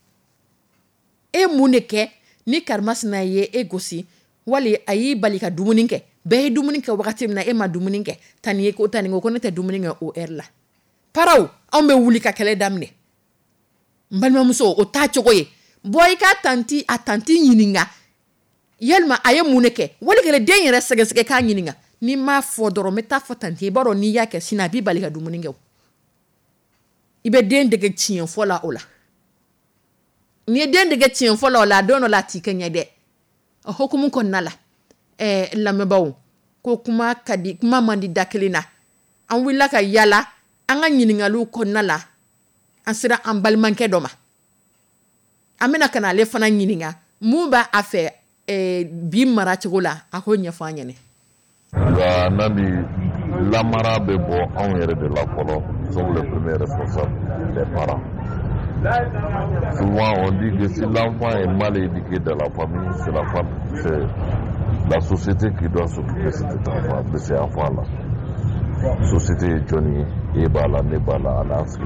de kɛ ni karimasina ye e gosi wali a y'i bali ka dumuni kɛ bɛɛ ye dumuni kɛ wagati min na e ma dumuni kɛ tan ni ko ne tɛ dumuni kɛ o heure la paraw anw bɛ wuli ka kɛlɛ daminɛ n balimamuso o t'a cogo ye bɔ i ka tanti ɲininka yalima a ye mun de kɛ wali kɛlɛ den yɛrɛ sɛgɛsɛgɛ k'a ɲininka n'i m'a fɔ dɔrɔn n bɛ taa fɔ tanti i b'a dɔn n'i y'a kɛ sini a b'i bali ka dumuni kɛ i bɛ den dege tiɲɛfɔ la o la n'i ye den dege tiɲɛfɔ la o la a don dɔ la a t'i kɛ ɲɛ dɛ o hukumu kɔnɔna la lamɛnbaaw ko kuma man di da kelen na an wulila ka yala an ka ɲininkaliw kɔnɔna la an sera an balimakɛ dɔ ma an bɛna ka na ale fana ɲininka mun b'a a fɛ bi mara cogo la a k'o ɲɛfɔ an ɲɛna nka Nabi lamara bɛ bɔ anw yɛrɛ de la fɔlɔ sommes les premiers responsables des parents. Souvent on dit que si l'enfant est mal éduqué dans la famille, c'est la société qui doit s'occuper de cet enfant, de ces enfants-là. La société est Johnny, Ebala, Nebala, Alas,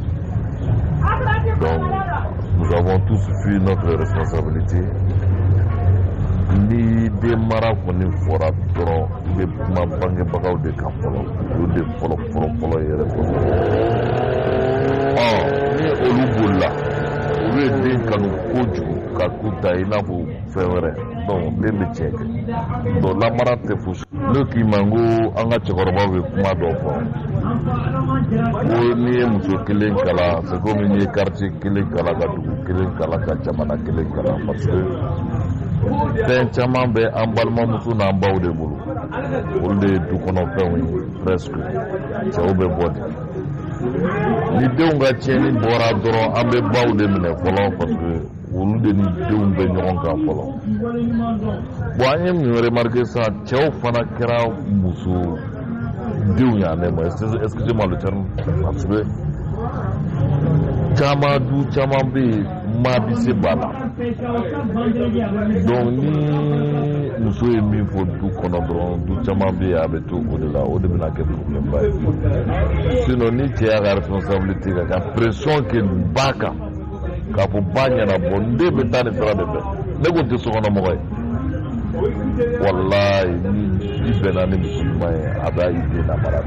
donc nous avons tous fui notre responsabilité. Ni den mara kɔni fɔra dɔrɔn I bɛ kuma bangebagaw de kan fɔlɔ olu de fɔlɔ yɛrɛ kɔnɔ ni olu bolila olu ye den kanu kojugu ka k'u ta I n'a fɔ fɛn wɛrɛ donc den bɛ tiɲɛ kɛ donc lamara tɛ fosi ne k'i ma ko an ka cɛkɔrɔbaw bɛ kuma dɔ fɔ ko n'i ye muso kelen kalan c'est comme n'i ye quartier kelen kalan ka dugu kelen kalan ka jamana kelen kalan parce que fɛn caman bɛ an balimamuso n'an baw de bolo olu de ye du kɔnɔ fɛnw ye presque cɛw bɛ bɔ de ni denw ka tiɲɛni bɔra dɔrɔn an bɛ baw de minɛ fɔlɔ parce que olu de ni denw bɛ ɲɔgɔn kan fɔlɔ bon an ye min remarqué sisan cɛw fana kɛra muso denw ye ne ma excusez-moi le terme parce que du caman bɛ yen maa bi se b'a la donc ni muso ye min fɔ du kɔnɔ dɔrɔn du caman bɛ yen a bɛ to o de la o de bɛna kɛ problème ba ye sinon ni cɛ y'a ka responsabilité kɛ ka pression kɛ ba kan k'a fɔ ba ɲɛna bon n den bɛ taa nin sira de fɛ ne ko tɛ sokɔnɔmɔgɔ ye wallahi ni I bɛnna ni muso ɲuman ye a b'a i den lamara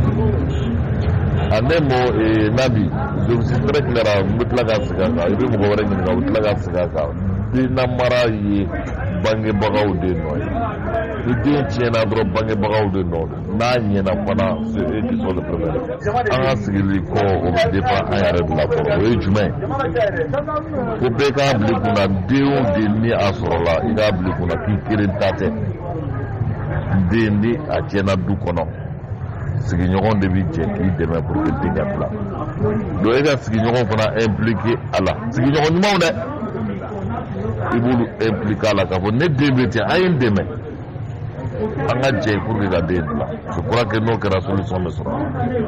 en un mot Nabi je suis très clair n bɛ tila ka segin a kan I bɛ mɔgɔ wɛrɛ ɲininka u bɛ tila ka segin a kan den lamara ye bangebagaw de nɔ ye ni den tiɲɛna dɔrɔn bangebagaw de nɔ don n'a ɲɛna fana c'est eux qui sont les premiers an ka sigili kɔ o bɛ dépend an yɛrɛ de la fɔlɔ o ye jumɛn ko bɛɛ k'a bila i kunna den o den ni a sɔrɔla i k'a bila i kunna k'i kelen ta tɛ den ni a tiɲɛna du kɔnɔ sigiɲɔgɔn de bɛ jɛ k'i dɛmɛ pour que den ka bila donc e ka sigiɲɔgɔn fana impliqué a la sigiɲɔgɔn ɲumanw dɛ i b'olu impliqué a la k'a fɔ ne den bɛ ten a ye n dɛmɛ an ka jɛ pour que ka den bila je crois que n'o kɛra solution bɛ sɔrɔ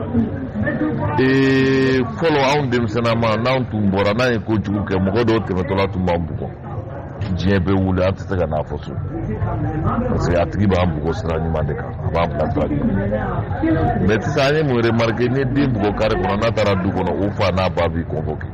fɔlɔ anw denmisɛnnama n'anw tun bɔra n'an ye kojugu kɛ mɔgɔ dɔw tɛmɛtɔla tun b'an bugɔ diɲɛ bɛ wuli an tɛ se ka n'a fɔ so parce que a tigi b'an bugɔ sira ɲuman de kan a b'an bila sira ɲuman mais sisan an ye mun remarqué ni den bugɔ kare kɔnɔ n'a taara du kɔnɔ u fa n'a ba b'i convoqué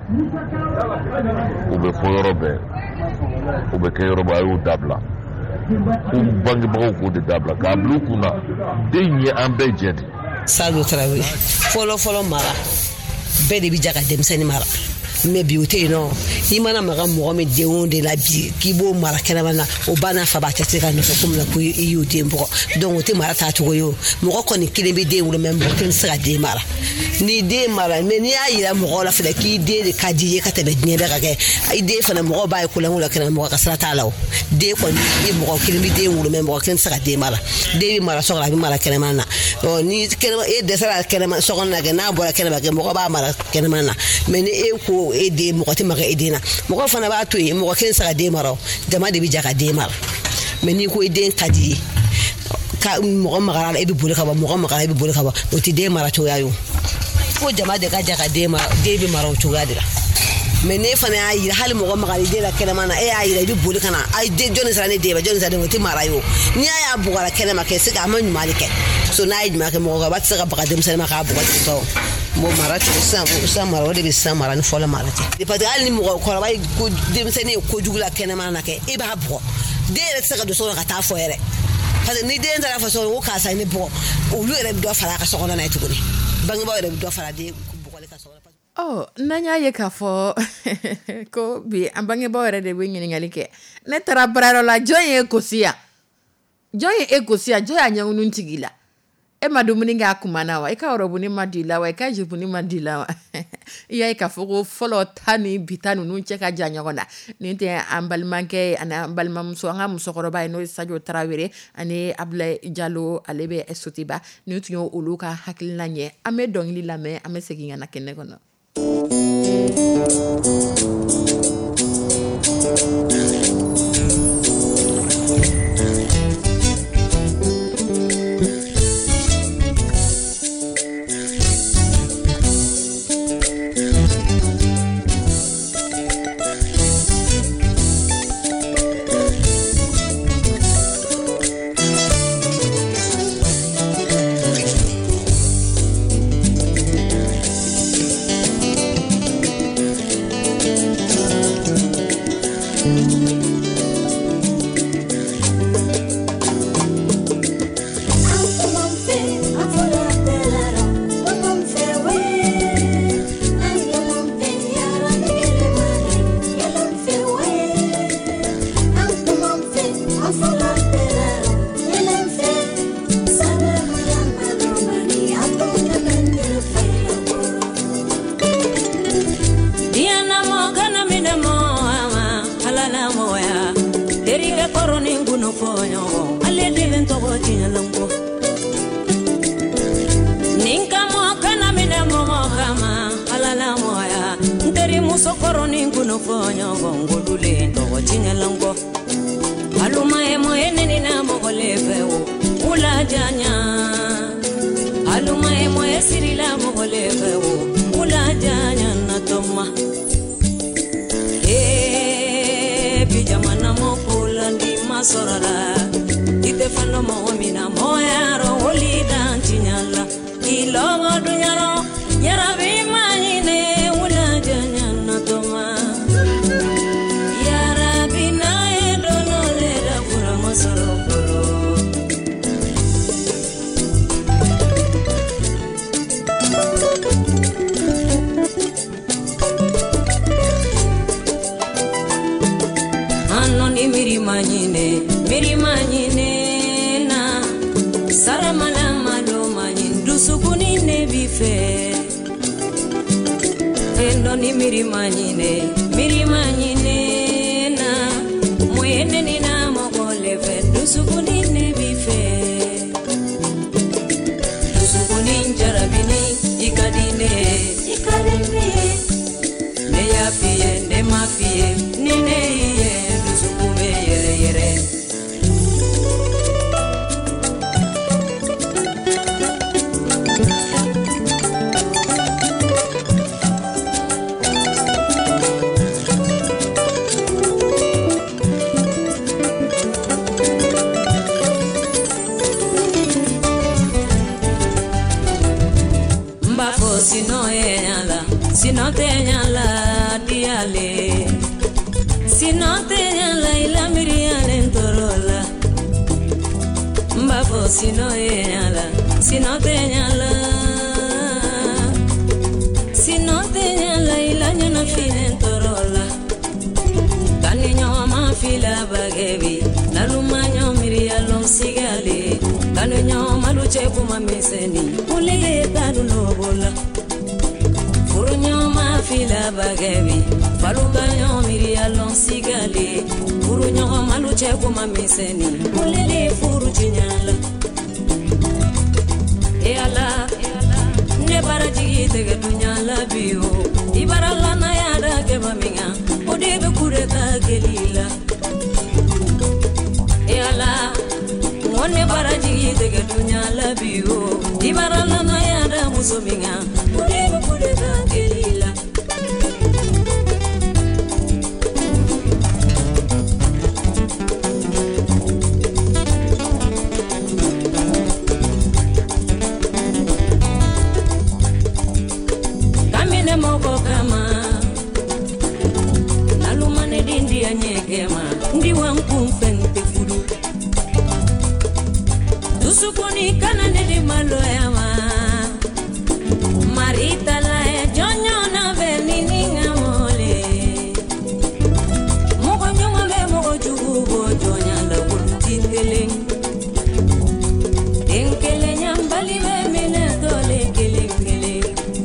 u bɛ fɔ yɔrɔ bɛɛ u bɛ kɛ yɔrɔ bɛɛ a y'u dabila u bangebagaw k'o de dabila k'a bila u kunna den ye an bɛɛ jɛ de. Salou Traoré fɔlɔ mara bɛɛ de bɛ ja ka denmisɛnnin mara mais bi o tɛ yen nɔ i mana maga mɔgɔ min denw de la bi k'i b'o mara kɛnɛma na o ba n'a fa b'a tɛ se ka nɔfɛ komi na ko i y'o den bugɔ donc o tɛ mara taa cogo ye o mɔgɔ kɔni kelen bɛ den wolo mais mɔgɔ kelen tɛ se ka den mara ni den mara mais n'i y'a yira mɔgɔw la fɛnɛ k'i den de ka di ye ka tɛmɛ diɲɛ bɛɛ ka kɛ i den fana mɔgɔ b'a ye kulonkɛ la kɛnɛ mɔgɔ ka sira t'a la o den kɔni i mɔgɔ kelen bɛ den wolo mais mɔgɔ kelen tɛ se ka den mara den bɛ mara so kɔnɔ a bɛ mara kɛnɛma na ni kɛnɛma e dɛsɛra kɛnɛma so kɔnɔ na kɛ n'a bɔra kɛnɛma kɛ mɔgɔ b'a mara kɛnɛma na mais ni e ko e den mɔgɔ tɛ maga e den na mɔgɔ fana b'a to yen mɔgɔ kelen tɛ se ka den mara jama de bɛ ja ka den mara mais n'i ko i den ka di ye ka mɔgɔ magara la e bɛ boli ka bɔ mɔgɔ magara e bɛ boli ka bɔ o tɛ den mara cogoya ye o fo jama de ka ja ka den mara den bɛ mara o cogoya de la mais ne fana y'a yira hali mɔgɔ magara den la kɛnɛma na e y'a yira i bɛ boli ka na ayi den jɔnni sera ne den ma jɔnni sera den ma o tɛ mara ye o n'i y'a bugɔra kɛnɛma kɛ se ka a ma ɲuman de kɛ so n'a ye ɲuman kɛ mɔgɔkɔrɔba tɛ se ka baga denmisɛnnin ma k'a bugɔ tentɔ bon mara cogo sisan mara o de bɛ sisan mara ni fɔlɔ mara tɛ parce que hali ni mɔgɔkɔrɔba ye ko denmisɛnnin ye kojugu la kɛnɛma na kɛ e b'a bugɔ den yɛrɛ tɛ se ka don so kɔnɔ ka taa fɔ yɛrɛ parce que ni den taara fɔ so kɔnɔ ko karisa ye ne bugɔ olu yɛrɛ bɛ dɔ fara a ka so kɔnɔ na ye tuguni bangebaaw yɛrɛ bɛ dɔ fara den bugɔli ka so kɔnɔ. N'an y'a ye k'a fɔ ko bi an bangebaaw yɛrɛ de bɛ ɲininkali kɛ ne taara baarayɔrɔ la jɔn ye e gosi yan jɔn ye e gosi yan jɔn y'a ɲɛŋunu tigi la e ma dumuni kɛ a kuma na wa i ka rɔbuni ma di la wa i ka jipuni ma di la wa i y'a ye k'a fɔ ko fɔlɔ ta ni bi ta ninnu cɛ ka jan ɲɔgɔn na nin tɛ an balimakɛ ani an balimamuso an ka musokɔrɔba ye n'o ye Sadio Traoré ani Abdoulaye Diallo ale bɛ Sotiba nin tun ye olu ka hakilina ɲɛ an bɛ dɔnkili lamɛn an bɛ segin ka na kɛnɛ kɔnɔ. loni miri manyine na moyene ni na mogole fe dusukuni ne bife dusukuni jarabini ikadine ne ya pie ne ma pie ne ye dusukume yere Sino teñala diale Sino teñala ila miriale ntorola Mbafo sino teñala Sino teñala ila nyana fine ntorola Kani nyoma fila bagebi Nalumanyo mirialong sigale Kani nyoma luche kuma meseni Ulege kadu lobola Nyoma fila bagebi faluka nyomiri alon sigale furu nyoma luche kuma miseni ulele furu chinyala ala ne baraji tege dunyala biyo ibarala na yada ke baminga odebe kureka gelila ala ne baraji tege dunyala biyo ibarala na yada musominga odebe kureka gelila kamine moko kama nalumane dindi anyegema ndi wangu fente fudu dusukuni kana nedi maloyama marita la jonyo na benini ngamole moko nyoma be moko jugo jonya la bultingele enkele nyambali be mine dole kelengele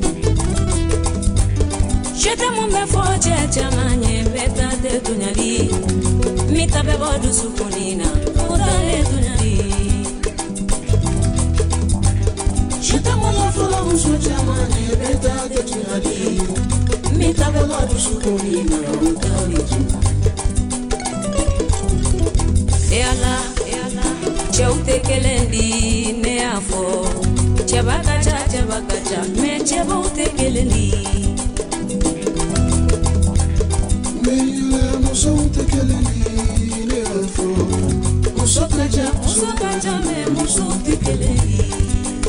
chete mumbe foche chamanye beta de tunyali mitabe bodu sukunina udale tunyali Muso chamane beta de tunali mita bela du sukuni na utali eala cheute kelendi ne afo chebakacha me cheute kelendi me muso te kelendi ne afo muso kacha me muso te kelendi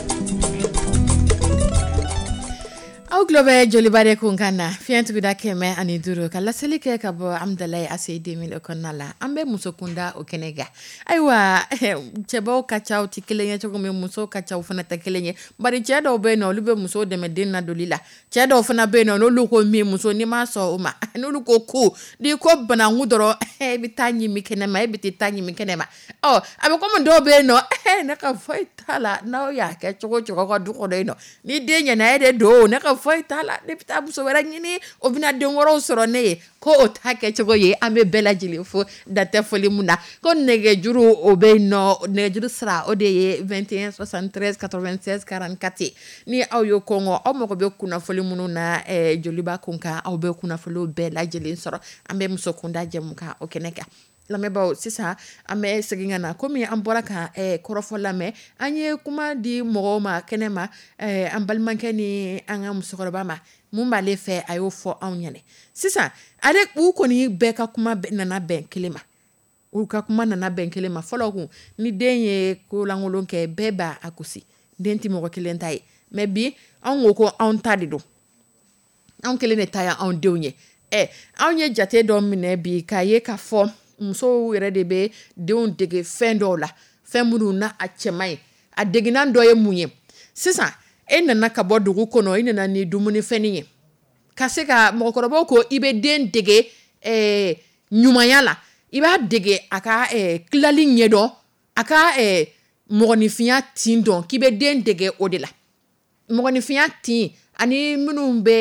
Au globe joli bare kunkana fientu guda keme ani duro kala selike kabo amdalay asidi min okonala ambe musokunda okenega aiwa chebo kachao tikilenye chokome muso kachao fana takilenye bari chedo be no lube muso de medina dolila chedo fana be no luko mi muso ni maso uma no luko ku di ko bana ngudoro bitanyi mikenema bitanyi mikenema oh abe ko ndo be no na ka foitala na ya ke choko ko duko de no ni denya na ede do na ka foitala deputa buso wera nyini obina de ngoro soro ne ko otake chogo ye ambe bela jilifo date foli muna ko nege juru obeno nege juru sra odeye 21 73 96 44 ni ayo kongo omoko be kuna foli munu na joliba kunka au be kuna foli bela jilin soro ambe musokunda jemuka okeneka lameba sisa ame seginga na komi amboraka korofola me anye kuma di mogoma kenema ambalmanke ni anga musokoroba ma mumba le fe ayo fo awnyane sisa ade uko ni beka kuma nana ben kilema uka kuma nana ben kilema folo ku ni denye ko langolonke beba akusi denti mo kilentai mebi anwoko antadido an kelene taya an deunye anye jate do mine bi kaye ka fo muso were de be deun dege fendo la femuru na achemai adeginan do ye munye sisa nana ka bodugu kono nana ni dumuni feniye kaseka mokorobo ko ibe den dege nyumayala iba dege aka klali nyedo aka mogonifia tindon kibe den dege odela mogonifia tin ani munumbe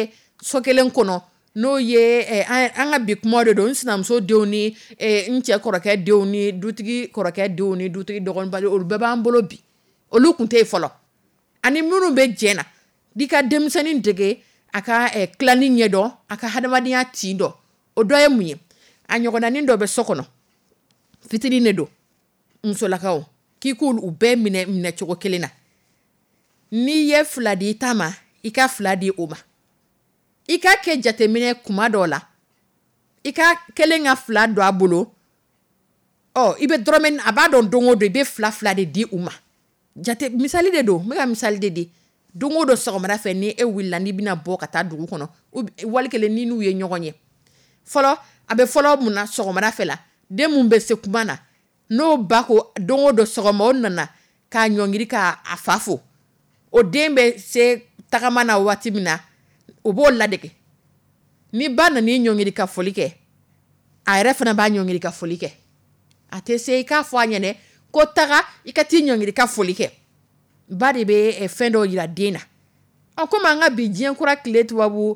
so kelen kono no ye an ka bi kuma de don sinamuso denw ni n cɛ kɔrɔkɛ denw ni dutigi kɔrɔkɛ denw ni dutigi dɔgɔninba olu bɛɛ b'an bolo bi olu kun tɛ yen fɔlɔ ani minnu bɛ jɛn na di ka denmisɛnnin dege a ka tilani ɲɛ dɔn a ka hadamadenya tin dɔn o dɔ ye mun ye a ɲɔgɔnnanin dɔ bɛ so kɔnɔ fitinin de don musolakaw k'i k'u bɛɛ minɛ cogo kelen na n'i ye fila di i ta ma i ka fila di o ma i ka kɛ jateminɛ kuma dɔw la i ka kelen ka fila don a bolo i bɛ dɔrɔmɛ a b'a dɔn don o don i bɛ fila de di u ma misali de don n bɛ ka misali de di don o don sɔgɔmada fɛ ni e wulila n'i bɛna bɔ ka taa dugu kɔnɔ wali kelen ni n'u ye ɲɔgɔn ye fɔlɔ a bɛ fɔlɔ mun na sɔgɔmada fɛ la den mun bɛ se kuma na n'o ba ko don o don sɔgɔma o nana k'a ɲɔngiri k'a fa fo o den bɛ se tagama na waati min na o b'o ladege ni ba nan'i ɲɔngiri ka foli kɛ a yɛrɛ fana b'a ɲɔngiri ka foli kɛ a tɛ se i k'a fɔ a ɲɛnɛ ko taga i ka t'i ɲɔngiri ka foli kɛ ba de bɛ fɛn dɔw yira den na komi an ka bi diɲɛ kura tile tubabu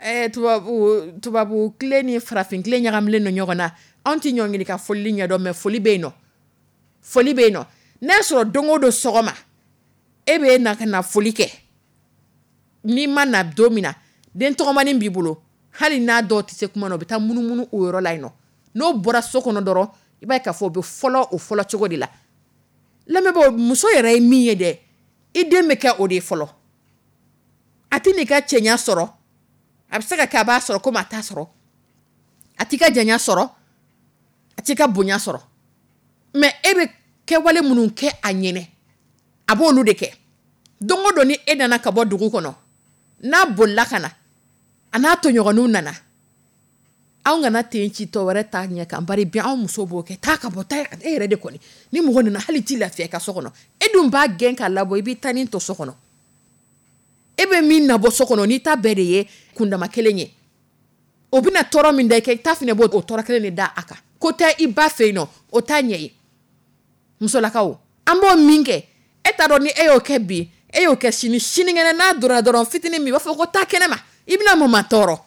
tile ni farafin tile ɲagamilen no ɲɔgɔn na anw tɛ ɲɔngiri ka foli ɲɛdɔn mɛ foli bɛ yen nɔ n'a sɔrɔ don o don sɔgɔma e bɛ na ka na foli kɛ n'i ma na don min na den tɔgɔmanin b'i bolo hali n'a dɔw tɛ se kuma na o bɛ taa munumunu o yɔrɔ la yen nɔ n'o bɔra so kɔnɔ dɔrɔn i b'a ye k'a fɔ o bɛ fɔlɔ cogo de la lamɛnbaaw muso yɛrɛ ye min ye dɛ i den bɛ kɛ o de ye fɔlɔ a tɛ n'i ka cɛɲa sɔrɔ a bɛ se ka kɛ a b'a sɔrɔ komi a t'a sɔrɔ a t'i ka janya sɔrɔ a t'i ka bonya sɔrɔ mɛ e bɛ kɛwale minnu kɛ a ɲɛnɛ a b'olu de kɛ don o don ni e nana ka bɔ dugu kɔnɔ n'a bolila ka na a n'a tɔɲɔgɔninw nana anw kana ten ci tɔ wɛrɛ t'a ɲɛ kan bari bi anw muso b'o kɛ taa ka bɔ taa e yɛrɛ de kɔni ni mɔgɔ nana hali t'i lafiya i ka so kɔnɔ e dun b'a gɛn k'a labɔ i b'i ta ni to so kɔnɔ e bɛ min nabɔ so kɔnɔ n'i ta bɛɛ de ye kundama kelen ye o bɛna tɔɔrɔ min da i kɛ i ta fana b'o o tɔɔrɔ kelen de da a kan ko tɛ i ba fɛ yen nɔ o t'a ɲɛ ye musolakaw an b'o min kɛ e t'a dɔn ni e y'o kɛ bi e y'o kɛ sinikɛnɛ n'a donna dɔrɔn fitinin min i b'a fɔ ko taa kɛnɛ ma i bɛna mun ma tɔɔrɔ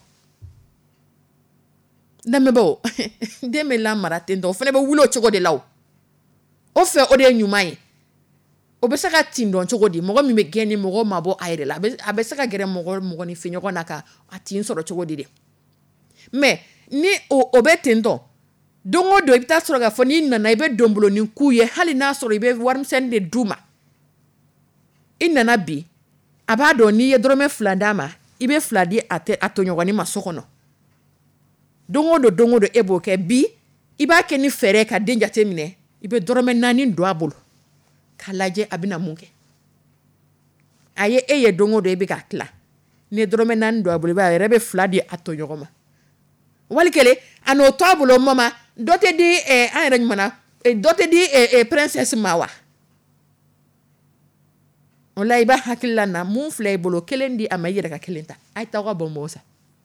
lamɛnbaaw den bɛ lamara ten tɔ o fana bɛ wuli o cogo de la o fɛ o de ye ɲuman ye o bɛ se ka tin dɔn cogo di mɔgɔ min bɛ gɛn ni mɔgɔ ma bɔ a yɛrɛ la a bɛ se ka gɛrɛ mɔgɔ ni fɛ ɲɔgɔn na ka a tin sɔrɔ cogo di de mɛ ni o bɛ ten tɔ don o don i bɛ taa sɔrɔ k'a fɔ n'i nana i bɛ donbolonin k'u ye hali n'a sɔrɔ i bɛ warimisɛnnin de d'u ma i nana bi a b'a dɔn n'i ye dɔrɔmɛ 2 d'a ma i bɛ 2 di a tɔɲɔgɔnin ma so kɔnɔ don o don e b'o kɛ bi i b'a kɛ ni fɛɛrɛ ka den jate minɛ i bɛ dɔrɔmɛ 4 don a bolo k'a lajɛ a bɛna mun kɛ a ye e ye don o don e bɛ k'a tila ni ye dɔrɔmɛ 4 don a bolo i b'a ye a yɛrɛ bɛ 2 di a tɔɲɔgɔn ma wali kelen a n'o to a bolo mama dɔ tɛ di an yɛrɛ ɲuman dɔ tɛ di princesse ma wa o la i b'a hakili la na mun filɛ i bolo kelen di a ma i yɛrɛ ka kelen ta a ye taa ka bɔnbɔn sa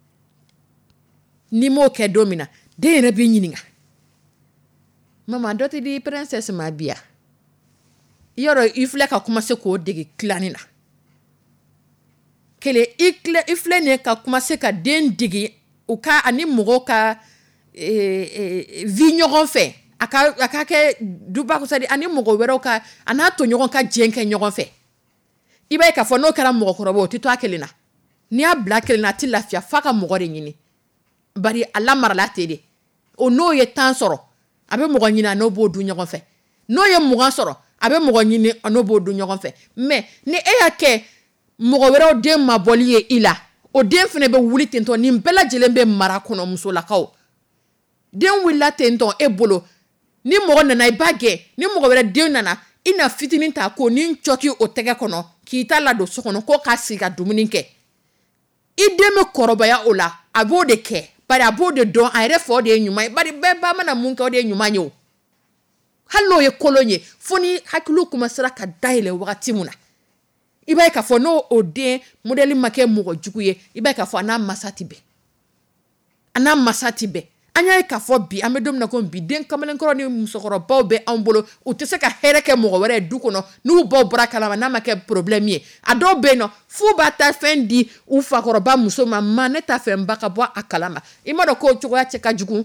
ni m'o kɛ don min na den yɛrɛ b'i ɲininka mama dɔ tɛ di princesse ma bi ya yɔrɔ i filɛ ka commencer k'o dege tilanni na kelen i filɛ nin ye ka commencer ka den dege u ka ani mɔgɔw ka vie ɲɔgɔn fɛ a ka kɛ duba ko sadi ani mɔgɔ wɛrɛw ka a n'a tɔɲɔgɔn ka jɛn kɛ ɲɔgɔn fɛ i b'a ye k'a fɔ n'o kɛra mɔgɔkɔrɔba o tɛ to a kelen na n'i y'a bila kelen na a tɛ lafiya f'a ka mɔgɔ de ɲini bari a lamarala ten de o n'o ye 10 sɔrɔ a bɛ mɔgɔ ɲini a n'o b'o dun ɲɔgɔn fɛ n'o ye 20 sɔrɔ a bɛ mɔgɔ ɲini a n'o b'o dun ɲɔgɔn fɛ mais ni e y'a kɛ mɔgɔ wɛrɛw den mabɔli ye i la o den fana bɛ wuli ten tɔ nin bɛɛ lajɛlen bɛ mara kɔnɔ musolakaw den wulila ten tɔ e bolo ni mɔgɔ nana i b'a gɛn ni mɔgɔ wɛrɛ den nana i na fitinin ta ko ni cɔki o tɛgɛ kɔnɔ k'i ta ladon so kɔnɔ ko k'a sigi ka dumuni kɛ i den bɛ kɔrɔbaya o la a b'o de kɛ bari a b'o de dɔn a yɛrɛ fɛ o de ye ɲuman ye bari bɛɛ ba mana mun kɛ o de ye ɲuman ye o hali n'o ye kolon ye fo ni hakiliw commencera ka dayɛlɛ wagati min na i b'a ye k'a fɔ n'o o den modèle ma kɛ mɔgɔ jugu ye i b'a ye k'a fɔ a n'a masa tɛ bɛn anya ka fo bi amedom na ko bi den kamalen koro ni musokoro baw be an bolo u te se ka here ke mo wore du kono nu baw bra kala na ma ke problem ye ado be no fu ba ta fendi u fa koro ba muso ma ne ta fe mbaka bo akalama imodo ko chugo ya cheka jugu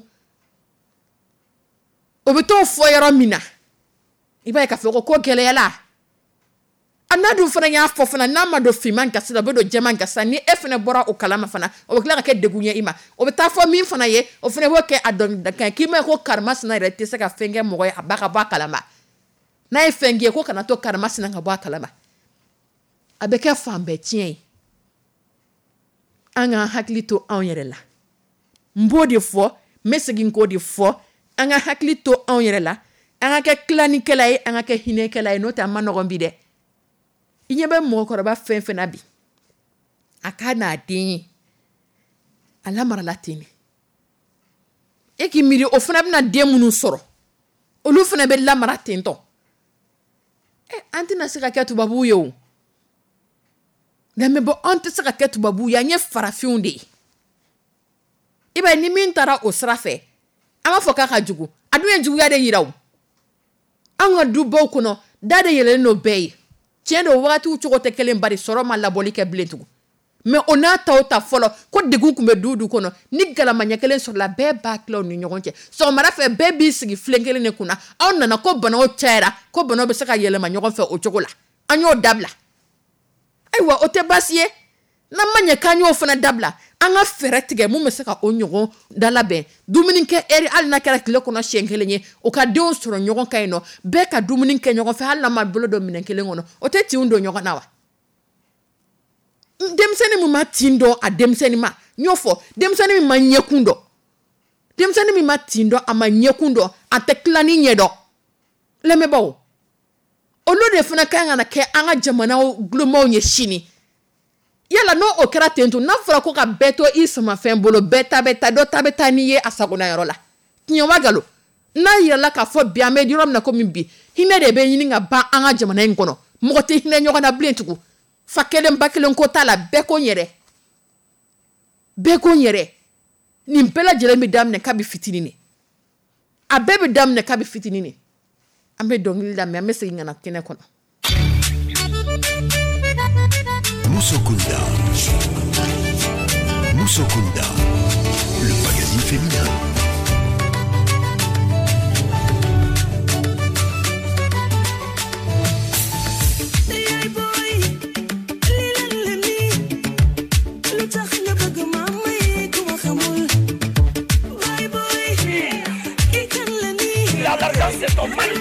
obeto fo yoro mina iba ka fo ko gele yala anadu fana ya fo fana na ma do fiman ka sila bedo jaman ka sani e fana bora o kalama fana o be kla ka degunye ima o be ta fo min fana ye o fana wo ke adon da kan ki me ko karmas na rete se ka fenge mo ya abaka ba kalama na e fenge ko kana to karmas na ka ba kalama abeke fambe tien anga haklito an yerela mbodi fo mesegin ko di fo anga haklito an yerela anga ke klani kelay anga ke hine kelay no ta manogon bi de inyebe mo koroba fenfe na bi aka na adin ala mara latini eki miri ofuna bina demunu soro olu funa be la mara tento antina sika ketu babu yo Dame bo ante saka ketu babu ya nye farafiunde. Iba ni min tara o srafe. Ama foka ka jugu. Adu ye jugu ya de yiraw. Anga du bo kono dade yele no bey. Tiendo wati u chokote kele mbari soro ma laboli ke blentugu. Me ona ta folo ko degu kumbe dudu kono ni gala manya kele sur la be baklo ni nyogonche. So mara fe be bi sigi flenkele ne kuna. On nana ko bono o chera ko bono be saka yele ma nyogon fe o chokola. Anyo dabla. Aywa ote basiye na manya kanyo fana dabla anga feretige mu mesaka onyogo dala be duminin ke eri al na kala kilo kono shenkele nye o ka deon soro nyogon kayno be ka duminin ke nyogon fe hal na ma bolo do minen kele ngono ote ti undo nyogon nawa demseni mu matindo a demseni ma nyofo demseni mi manyekundo demseni mi matindo ama nyekundo ateklani nyedo leme bawo olo de funa kanga na ke anga jamana glumo nye shini yala no okera tentu na fura ko ka beto isama fembolo beta do tabeta niye asagona yorola tinyo magalo na yala ka fo bia me dirom na ko mimbi hine de be yini nga ba anga jamana ngono mogote hine nyoga na blentuku fakele mbakele nkota la beko nyere ni mpela jele mi damne kabi fitinini abebe damne kabi fitinini ambe dongilda me amese ngana kene kono Musokunda, le magazine féminin. C'est ton mari.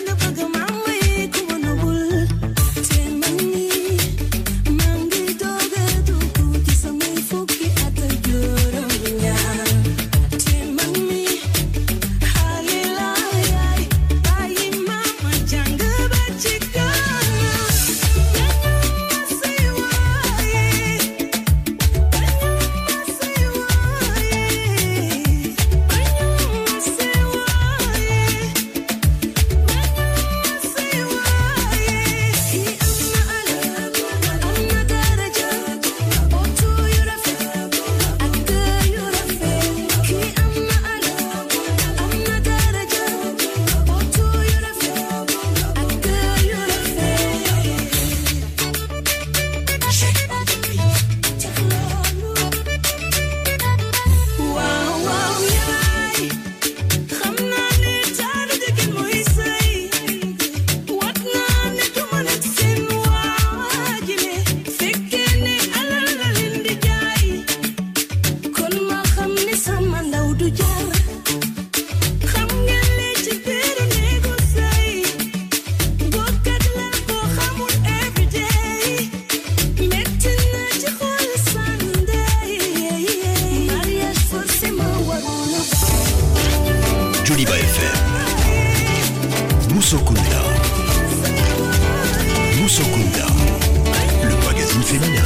Musokunda, le magazine féminin.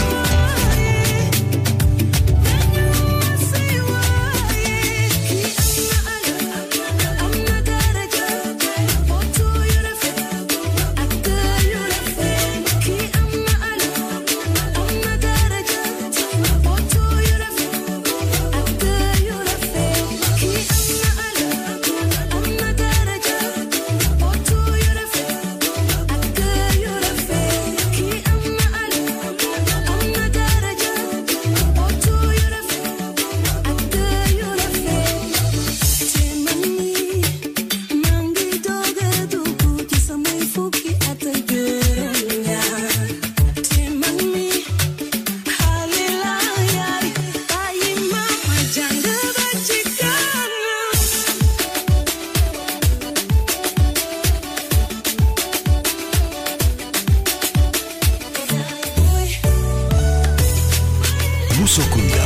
Kunda.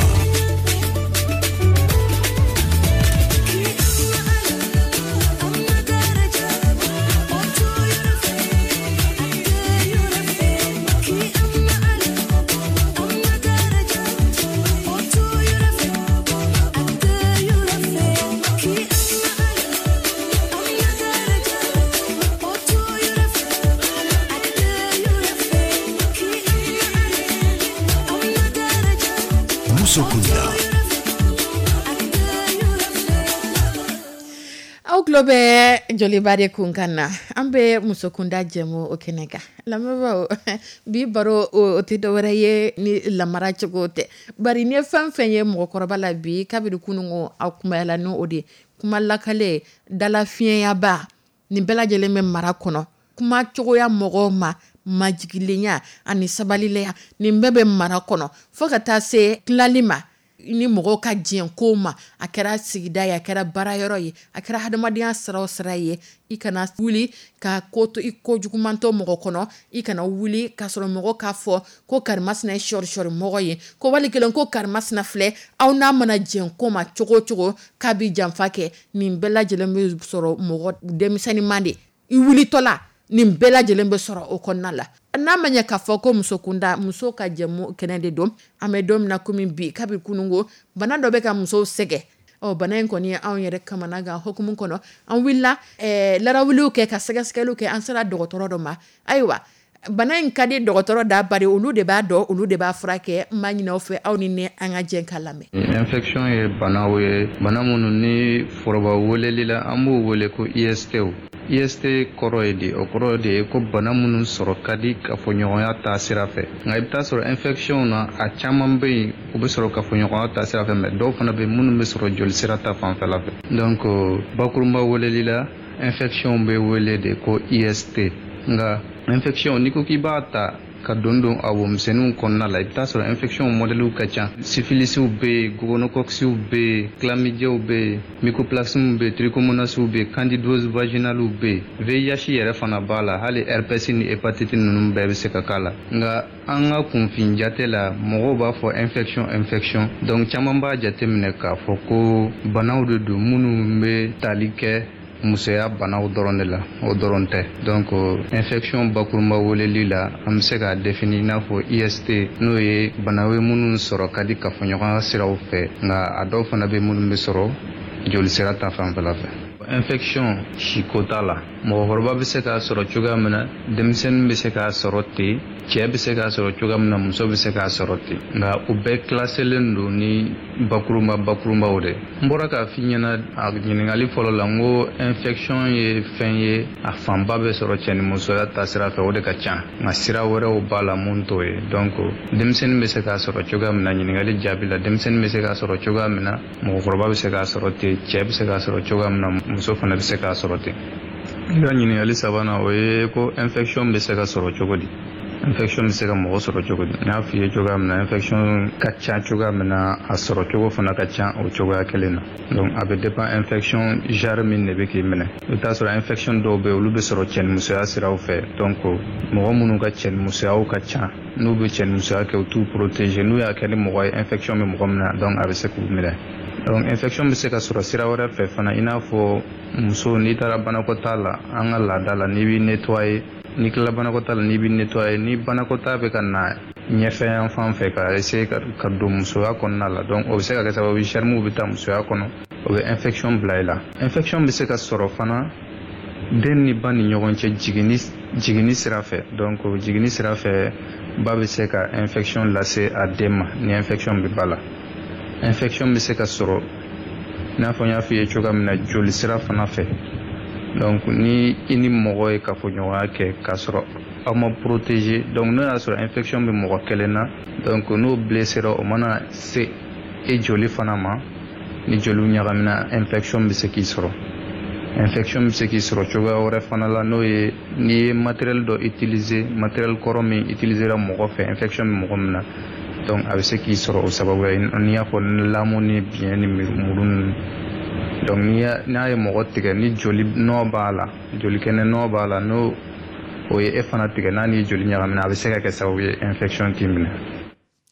Musokunda. aw tulo bɛ joliba de kun kan na an bɛ musokunda jɛmu o kɛnɛ kan lamɛnbaaw bi baro o tɛ dɔwɛrɛ ye ni lamara cogo tɛ bari ni fɛn fɛn ye mɔgɔkɔrɔba la bi kabiri kunungo aw kumayala n'o de kuma lakale dala fiɲɛyaba nin bɛɛ lajɛlen bɛ mara kɔnɔ kuma cogoya mɔgɔw ma majigilenya ani sabalilenya nin bɛɛ bɛ mara kɔnɔ fo ka taa se tilali ma ni mɔgɔw ka diɲɛ ko ma a kɛra sigida ye a kɛra baarayɔrɔ ye a kɛra hadamadenya sira o sira ye i kana wuli ka ko to i ko jugumantɔ mɔgɔ kɔnɔ i kana wuli ka sɔrɔ mɔgɔ k'a fɔ ko karimasina ye sɔri mɔgɔ ye ko wali kelen ko karimasina filɛ aw n'a mana diɲɛ ko ma cogo cogo k'a bi janfa kɛ nin bɛɛ lajɛlen bɛ sɔrɔ mɔgɔ denmisɛnninman de i wulitɔla nin bɛɛ lajɛlen bɛ sɔrɔ o kɔnɔna la n'a ma ɲɛ k'a fɔ ko musokunda muso ka jɛmu kɛnɛ de don an bɛ don min na komi bi kabiri kunungo bana dɔ bɛ ka musow sɛgɛ bana in kɔni anw yɛrɛ kamana gan hukumu kɔnɔ an wulila larawuliw kɛ ka sɛgɛsɛgɛliw kɛ an sera dɔgɔtɔrɔ dɔ ma ayiwa bana in ka di dɔgɔtɔrɔ da bari olu de b'a dɔn olu de b'a furakɛ n b'a ɲini aw fɛ aw ni ne an ka jɛ ka lamɛn infection ye banaw ye bana minnu ni foroba weleli la an b'u wele ko IST kɔrɔ ye di o kɔrɔ de ye ko bana minnu sɔrɔ ka di kafoɲɔgɔnya taa sira fɛ nka i bɛ taa sɔrɔ infection na a caman bɛ yen u bɛ sɔrɔ kafoɲɔgɔnya taa sira fɛ mɛ dɔw fana bɛ yen minnu bɛ sɔrɔ joli sira ta fanfɛla fɛ donc bakurunba weleli la infection bɛ wele de ko IST nka infection n'i ko k'i b'a ta ka don a womisɛnninw kɔnɔna la i bɛ taa sɔrɔ infection modèles ka ca syphilisiw bɛ yen gonorrheiaw bɛ yen chlamydiaw bɛ yen mycoplasmes bɛ yen trichomonasiw bɛ yen candidose vaginalew bɛ yen VIH yɛrɛ fana b'a la hali herpes ni hépatite ninnu bɛɛ bɛ se ka k'a la nka an ka kunfin jate la mɔgɔw b'a fɔ infection donc caman b'a jateminɛ k'a fɔ ko banaw de don minnu bɛ tali kɛ musoya banaw dɔrɔn de la o dɔrɔn tɛ donc infection bakurunba weleli la an bɛ se k'a définir i n'a fɔ IST n'o ye banaw ye minnu sɔrɔ ka di kafoɲɔgɔnya siraw fɛ nka a dɔw fana bɛ minnu bɛ sɔrɔ joli sira ta fanfɛla fɛ infection siko t'a la mɔgɔkɔrɔba bɛ se k'a sɔrɔ cogoya min na denmisɛnnin bɛ se k'a sɔrɔ ten cɛ bɛ se k'a sɔrɔ cogoya min na muso bɛ se k'a sɔrɔ ten nka u bɛɛ kilaselen don ni bakurunbaw de n bɔra k'a f'i ɲɛna a ɲininkali fɔlɔ la n ko infection ye fɛn ye a fanba bɛ sɔrɔ cɛ ni musoya ta sira fɛ o de ka ca nka sira wɛrɛw b'a la mun t'o ye donc denmisɛnnin bɛ se k'a sɔrɔ cogoya min na ɲininkali jaabi la denmisɛnnin bɛ se k'a sɔrɔ cogoya min na mɔgɔkɔrɔba bɛ se k'a sɔrɔ ten cɛ bɛ se k'a sɔrɔ cogoya min na muso fana bɛ se k'a sɔrɔ ten i ka ɲininkali sabanan o ye ko infection bɛ se ka sɔrɔ cogo di infection bɛ se ka mɔgɔ sɔrɔ cogo di n y'a f'i ye cogoya min na infection ka ca cogoya min na a sɔrɔ cogo fana ka ca o cogoya kelen na donc a bɛ dépend infection genre min de bɛ k'i minɛ i bɛ taa sɔrɔ infection dɔw bɛ yen olu bɛ sɔrɔ cɛnimusoya siraw fɛ donc mɔgɔ minnu ka cɛnimusoyaw ka ca n'u bɛ cɛnimusoya kɛ u t'u protéger n'u y'a kɛ ni mɔgɔ ye infection bɛ mɔgɔ min na donc a bɛ se k'u minɛ donc infection bɛ se ka sɔrɔ sira wɛrɛ fɛ fana i n'a fɔ muso n'i taara banakɔtaa la an ka laada la n'i b'i nettoyer n'i tilala banakɔtaa la n'i b'i nettoyer ni banakɔtaa bɛ ka na ɲɛfɛ yan fan fɛ ka essayer ka don musoya kɔnɔna la donc o bɛ se ka kɛ sababu ye germes bɛ taa musoya kɔnɔ o bɛ infection bila i la infection bɛ se ka sɔrɔ fana den ni ba ni ɲɔgɔn cɛ jiginni sira fɛ donc jiginni sira fɛ ba bɛ se ka infection lase a den ma ni infection bɛ ba la infection bɛ se ka sɔrɔ i n'a fɔ n y'a f'i ye cogoya min na joli sira fana fɛ donc ni i ni mɔgɔ ye kafoɲɔgɔnya kɛ k'a sɔrɔ aw ma protéger donc n'o y'a sɔrɔ infection bɛ mɔgɔ kelen na donc n'o blessera o mana se e joli fana ma ni joliw ɲagamina infection bɛ se k'i sɔrɔ infection bɛ se k'i sɔrɔ cogoya wɛrɛ fana la n'o ye n'i ye matériel dɔ utiliser matériel kɔrɔ min utilisera mɔgɔ fɛ infection bɛ mɔgɔ min na donc a bɛ se k'i sɔrɔ o sababu n'i y'a fɔ lamu ni biyɛn ni muru ninnu donc n'a ye mɔgɔ tigɛ ni joli nɔ b'a la joli kɛnɛ nɔ b'a la n'o o ye e fana tigɛ n'a ni joli ɲagamina a bɛ se ka kɛ sababu ye infection k'i minɛ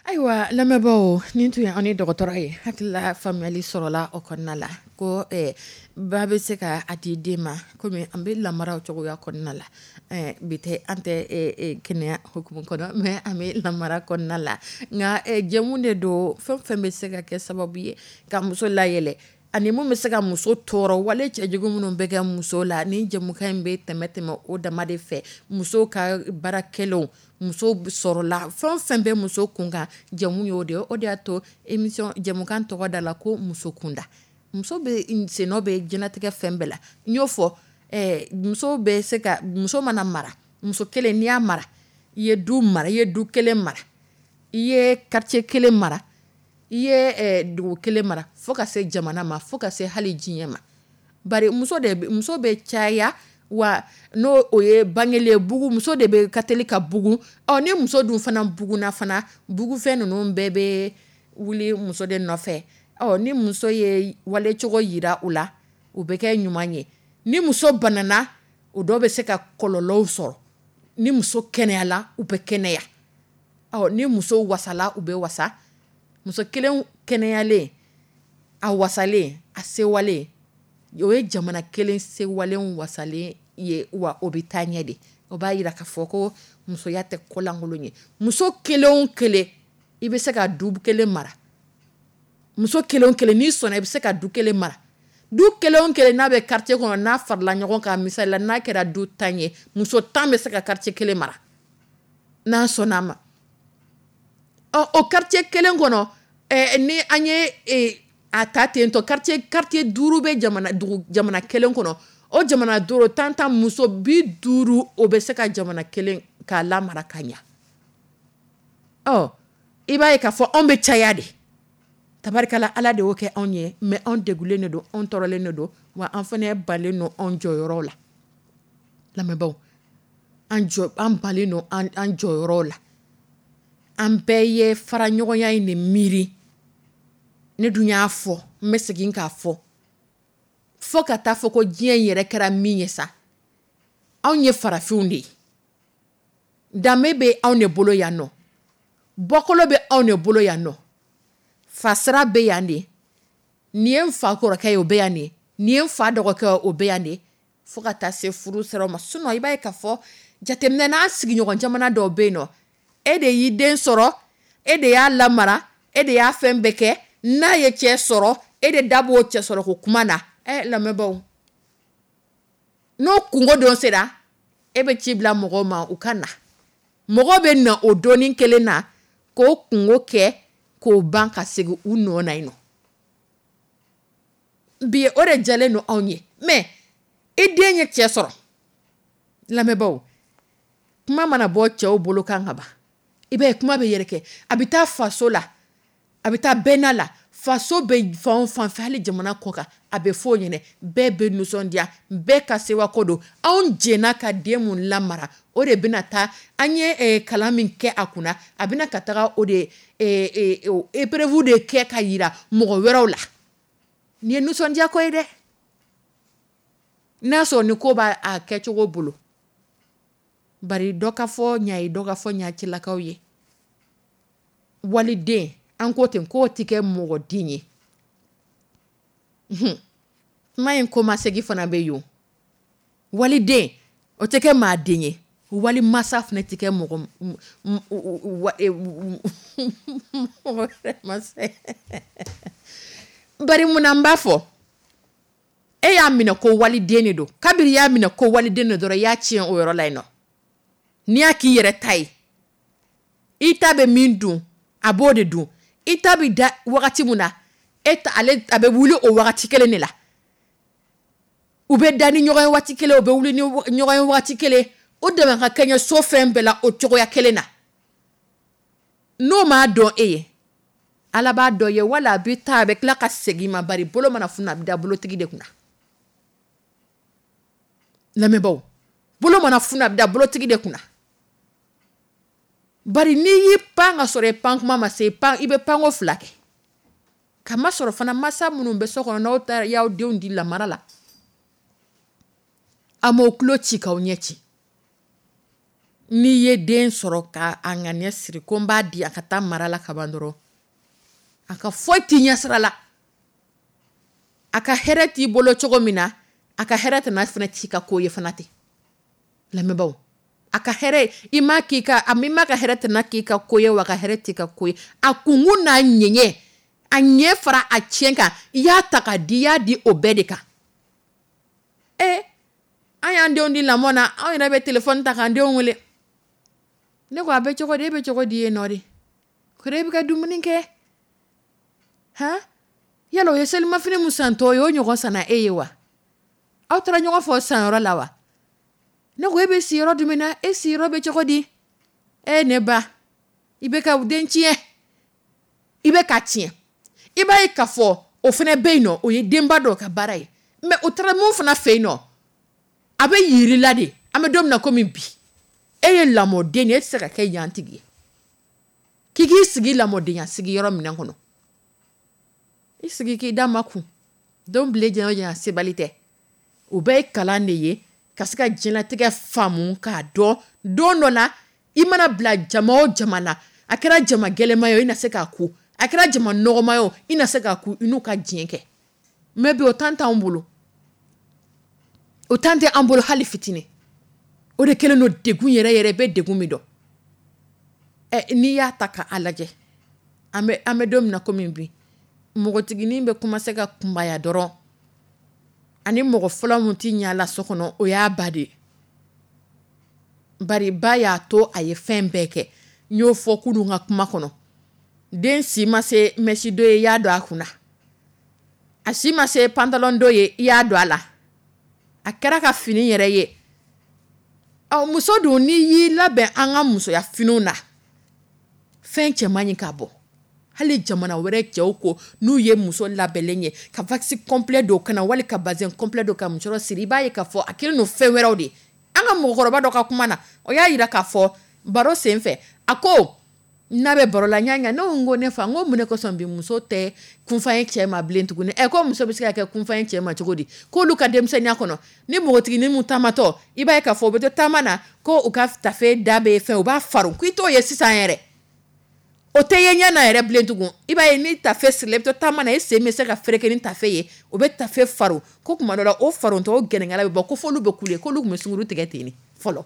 Ayiwa lamɛnbaaw nin tun ye an ni dɔgɔtɔrɔ ye hakilila faamuyali sɔrɔla o kɔnɔna la ko ba bɛ se ka a di den ma komi an bɛ lamaraw cogoya kɔnɔna la bi tɛ an tɛ kɛnɛya hukumu kɔnɔ mais an bɛ lamara kɔnɔna la nka jɛmu de don fɛn fɛn bɛ se ka kɛ sababu ye ka muso layɛlɛ ani mun bɛ se ka muso tɔɔrɔ wale cɛjugu minnu bɛ kɛ muso la ni jɛmukan in bɛ tɛmɛ o dama de fɛ muso ka baarakɛlaw muso sɔrɔla fɛn fɛn bɛ muso kun kan jɛmu y'o de o de y'a to émission jɛmukan tɔgɔ da la ko muso kunda muso bɛ senɔ bɛ jɛnatigɛ fɛn bɛɛ la n y'o fɔ muso bɛ se ka muso mana mara muso kelen n'i y'a mara i ye du mara i ye du kelen mara i ye quartier kelen mara i ye dugu kelen mara fo ka se jamana ma fo ka se hali diɲɛ ma bari muso bɛ caya wa n'o o ye bangele bugu muso de bɛ kateli ka bugu ni muso dun fana buguna fana bugufɛn ninnu bɛɛ bɛ wuli muso de nɔfɛ ni muso ye wale cogo yira u la u bɛ kɛ ɲuman ye ni muso banana o dɔw bɛ se ka kɔlɔlɔw sɔrɔ ni muso kɛnɛyala u bɛ kɛnɛya ni muso wasala u bɛ wasa muso kelen kɛnɛyalen a wasalen a sewalen o ye jamana kelen sewalen wasalen ye wa o bɛ taa ɲɛ de o b'a yira k'a fɔ ko musoya tɛ kɔlankolon ye muso kelen o kelen i bɛ se ka du kelen mara muso kelen o kelen n'i sɔnna i bɛ se ka du kelen mara du kelen o kelen n'a bɛ quartier kɔnɔ n'a farala ɲɔgɔn kan misali la n'a kɛra du 10 ye muso 10 bɛ se ka quartier kelen mara n'a sɔnna a ma o quartier kelen kɔnɔ ni an ye a ta ten to quartier 5 bɛ jamana kelen kɔnɔ o jamana 5 tan muso 50 o bɛ se ka jamana kelen k'a lamara ka ɲa i b'a ye k'a fɔ anw bɛ caya de tabarikala ala de y'o kɛ anw ye mais anw degulen de don anw tɔɔrɔlen de don wa an fana balen don anw jɔyɔrɔw la lamɛnbaw an balen don an jɔyɔrɔw la an bɛɛ ye fara ɲɔgɔnya in de miiri ne dun y'a fɔ n bɛ segin k'a fɔ fo ka taa fɔ ko diɲɛ yɛrɛ kɛra min ye sa anw ye farafinw de ye danbe bɛ anw de bolo yan nɔ bɔkolo bɛ anw de bolo yan nɔ fasira bɛ yan de nin ye n fa kɔrɔkɛ ye o bɛ yan de nin ye n fa dɔgɔkɛ ye o bɛ yan de fo ka taa se furu siraw ma sinon i b'a ye k'a fɔ jateminɛ n'a sigiɲɔgɔn jamana dɔw bɛ yen nɔ e de y'i den sɔrɔ e de y'a lamara e de y'a fɛn bɛɛ kɛ n'a ye cɛ sɔrɔ e de da b'o cɛ sɔrɔ ko kuma na lamɛnbaw n'o kungo don sera e bɛ ci bila mɔgɔw ma u ka na mɔgɔw bɛ na o dɔɔnin kelen na k'o kungo kɛ k'o ban ka segin u nɔ na yen nɔ bi o de jalen don anw ye mais i den ye cɛ sɔrɔ lamɛnbaw kuma mana bɔ cɛw bolo kan ka ban i b'a ye kuma bɛ yɛrɛkɛ a bɛ taa faso la a bɛ taa bɛnna la faso bɛ fan o fan fɛ hali jamana kɔ kan a bɛ fɔ o ɲɛna bɛɛ bɛ nisɔndiya bɛɛ ka sewa ko don anw jɛnna ka den mun lamara o de bɛna taa an ye kalan min kɛ a kunna a bɛna ka taga o de épreuve de kɛ ka yira mɔgɔ wɛrɛw la nin ye nisɔndiya ko ye dɛ n'a sɔrɔ ni ko b'a kɛcogo bolo bari dɔ ka fɔ ɲa ye dɔ ka fɔ ɲa cɛlakaw ye waliden an ko ten k'o tɛ kɛ mɔgɔ den ye kuma in ko masegi fana bɛ yen waliden o tɛ kɛ maa den ye wali masa fana tɛ kɛ mɔgɔ bari munna n b'a fɔ e y'a minɛ ko waliden de don kabiri y'a minɛ ko waliden de dɔrɔn i y'a tiɲɛ o yɔrɔ la yen nɔ n'i y'a k'i yɛrɛ ta ye i ta bɛ min dun a b'o de dun i ta bɛ da wagati mun na a bɛ wuli o wagati kelen de la u bɛ da ni ɲɔgɔn ye waati kelen u bɛ wuli ni ɲɔgɔn ye waati kelen o dama ka kɛɲɛ so fɛn bɛɛ la o cogoya kelen na n'o m'a dɔn e ye ala b'a dɔn ye wala a bɛ taa a bɛ tila ka segin ma bari bolo mana funu a bɛ da bolotigi de kunna lamɛnbaw bolo mana funu a bɛ da bolotigi de kunna bari n'i y'i pan ka sɔrɔ i pan kuma ma se i bɛ panko 2 kɛ ka ma sɔrɔ fana masa minnu bɛ so kɔnɔ n'aw taara y'aw denw di lamara la a m'o tulo ci k'aw ɲɛ ci Ni ye den sɔrɔ ka a ŋaniya siri ko n b'a di a ka taa mara la ka ban dɔrɔn a ka foyi t'i ɲɛsira la a ka hɛrɛ t'i bolo cogo min na a ka hɛrɛ tɛna fana t'i ka ko ye fana ten lamɛnbaaw a ka hɛrɛ i ma k'i ka a min ma ka hɛrɛ tɛna k'i ka ko ye wa a ka hɛrɛ t'i ka ko ye a kungun n'a ɲɛɲɛ a ɲɛ fara a tiɲɛ kan i y'a ta ka di i y'a di o bɛɛ de kan an y'an denw di lamɔ na an yɛrɛ bɛ telefɔni ta k'an denw wele ne ko a bɛ cogo di e bɛ cogo di yen nɔ de ko e bɛ ka dumuni kɛ yala o ye selimafini mun santɔ ye o ɲɔgɔn sanna e ye wa aw taara ɲɔgɔn fɔ sanyɔrɔ la wa ne ko e bɛ siyɔrɔ dumuni na e siyɔrɔ bɛ cogo di ne ba i bɛ ka den tiɲɛ i bɛ ka tiɲɛ i b'a ye k'a fɔ o fana bɛ yen nɔ o ye denba dɔ ka baara ye mɛ o taara mun fana fɛ yen nɔ a bɛ yirila de an bɛ don min na komi bi e ye lamɔden ye e tɛ se ka kɛ yan tigi ye k'i k'i sigi lamɔdenya sigiyɔrɔ minɛn kɔnɔ i sigi k'i da ma kun don bile jɛnɛ o jɛnɛ sebali tɛ o bɛɛ ye kalan de ye ka se ka diɲɛlatigɛ faamu k'a dɔn don dɔ la i mana bila jama o jama na a kɛra jama gɛlɛma ye o i na se k'a ku a kɛra jama nɔgɔma ye o i na se k'a ku i n'u ka diɲɛ kɛ mɛ bi o tan t'anw bolo o tan tɛ an bolo hali fitinin o de kɛlen don degun yɛrɛ yɛrɛ bɛ degun min dɔn n'i y'a ta k'a lajɛ an bɛ don min na komi bi mɔgɔtiginin bɛ commencer ka kunbaya dɔrɔn ani mɔgɔ fɔlɔ mun ti ɲɛ la so kɔnɔ o y'a ba de bari ba y'a to a ye fɛn bɛɛ kɛ n y'o fɔ kunun ka kuma kɔnɔ den si ma se mɛsi dɔ ye i y'a don a kunna a si ma se pantalon dɔ ye i y'a don a la a kɛra ka fini yɛrɛ ye muso dun n'i y'i labɛn an ka musoya finiw na fɛn cɛman ɲi k'a bɔ hali jamana wɛrɛ cɛw ko n'u ye muso labɛnlen ye ka vaccine complet dɔw kana wali ka bazin complet dɔw ka musɔrɔ siri i b'a ye k'a fɔ a kelen don fɛn wɛrɛw de an ka mɔgɔkɔrɔba dɔ ka kuma na o y'a yira k'a fɔ baro sen fɛ a ko n'a bɛ baro la ɲaŋa ne ko ne fa n ko mun de kosɔn bi muso tɛ kunfan ye cɛ ma bilen tuguni ko muso bɛ se ka kɛ kunfan ye cɛ ma cogo di k'olu ka denmisɛnniya kɔnɔ ni npogotiginin mun taamatɔ i b'a ye k'a fɔ u bɛ to taama na ko u ka tafe da bɛ fɛn u b'a farin ko i t'o ye sisan yɛrɛ o tɛ ye ɲɛ na yɛrɛ bilen tugun i b'a ye ni tafe sirila i bɛ to taama na e sen bɛ se ka fereke ni tafe ye o bɛ tafe farin ko tuma dɔ la o farintɔ o gɛnɛgɛla bɛ bɔ ko f'olu bɛ kule k'olu tun bɛ sunguru tigɛ ten de fɔlɔ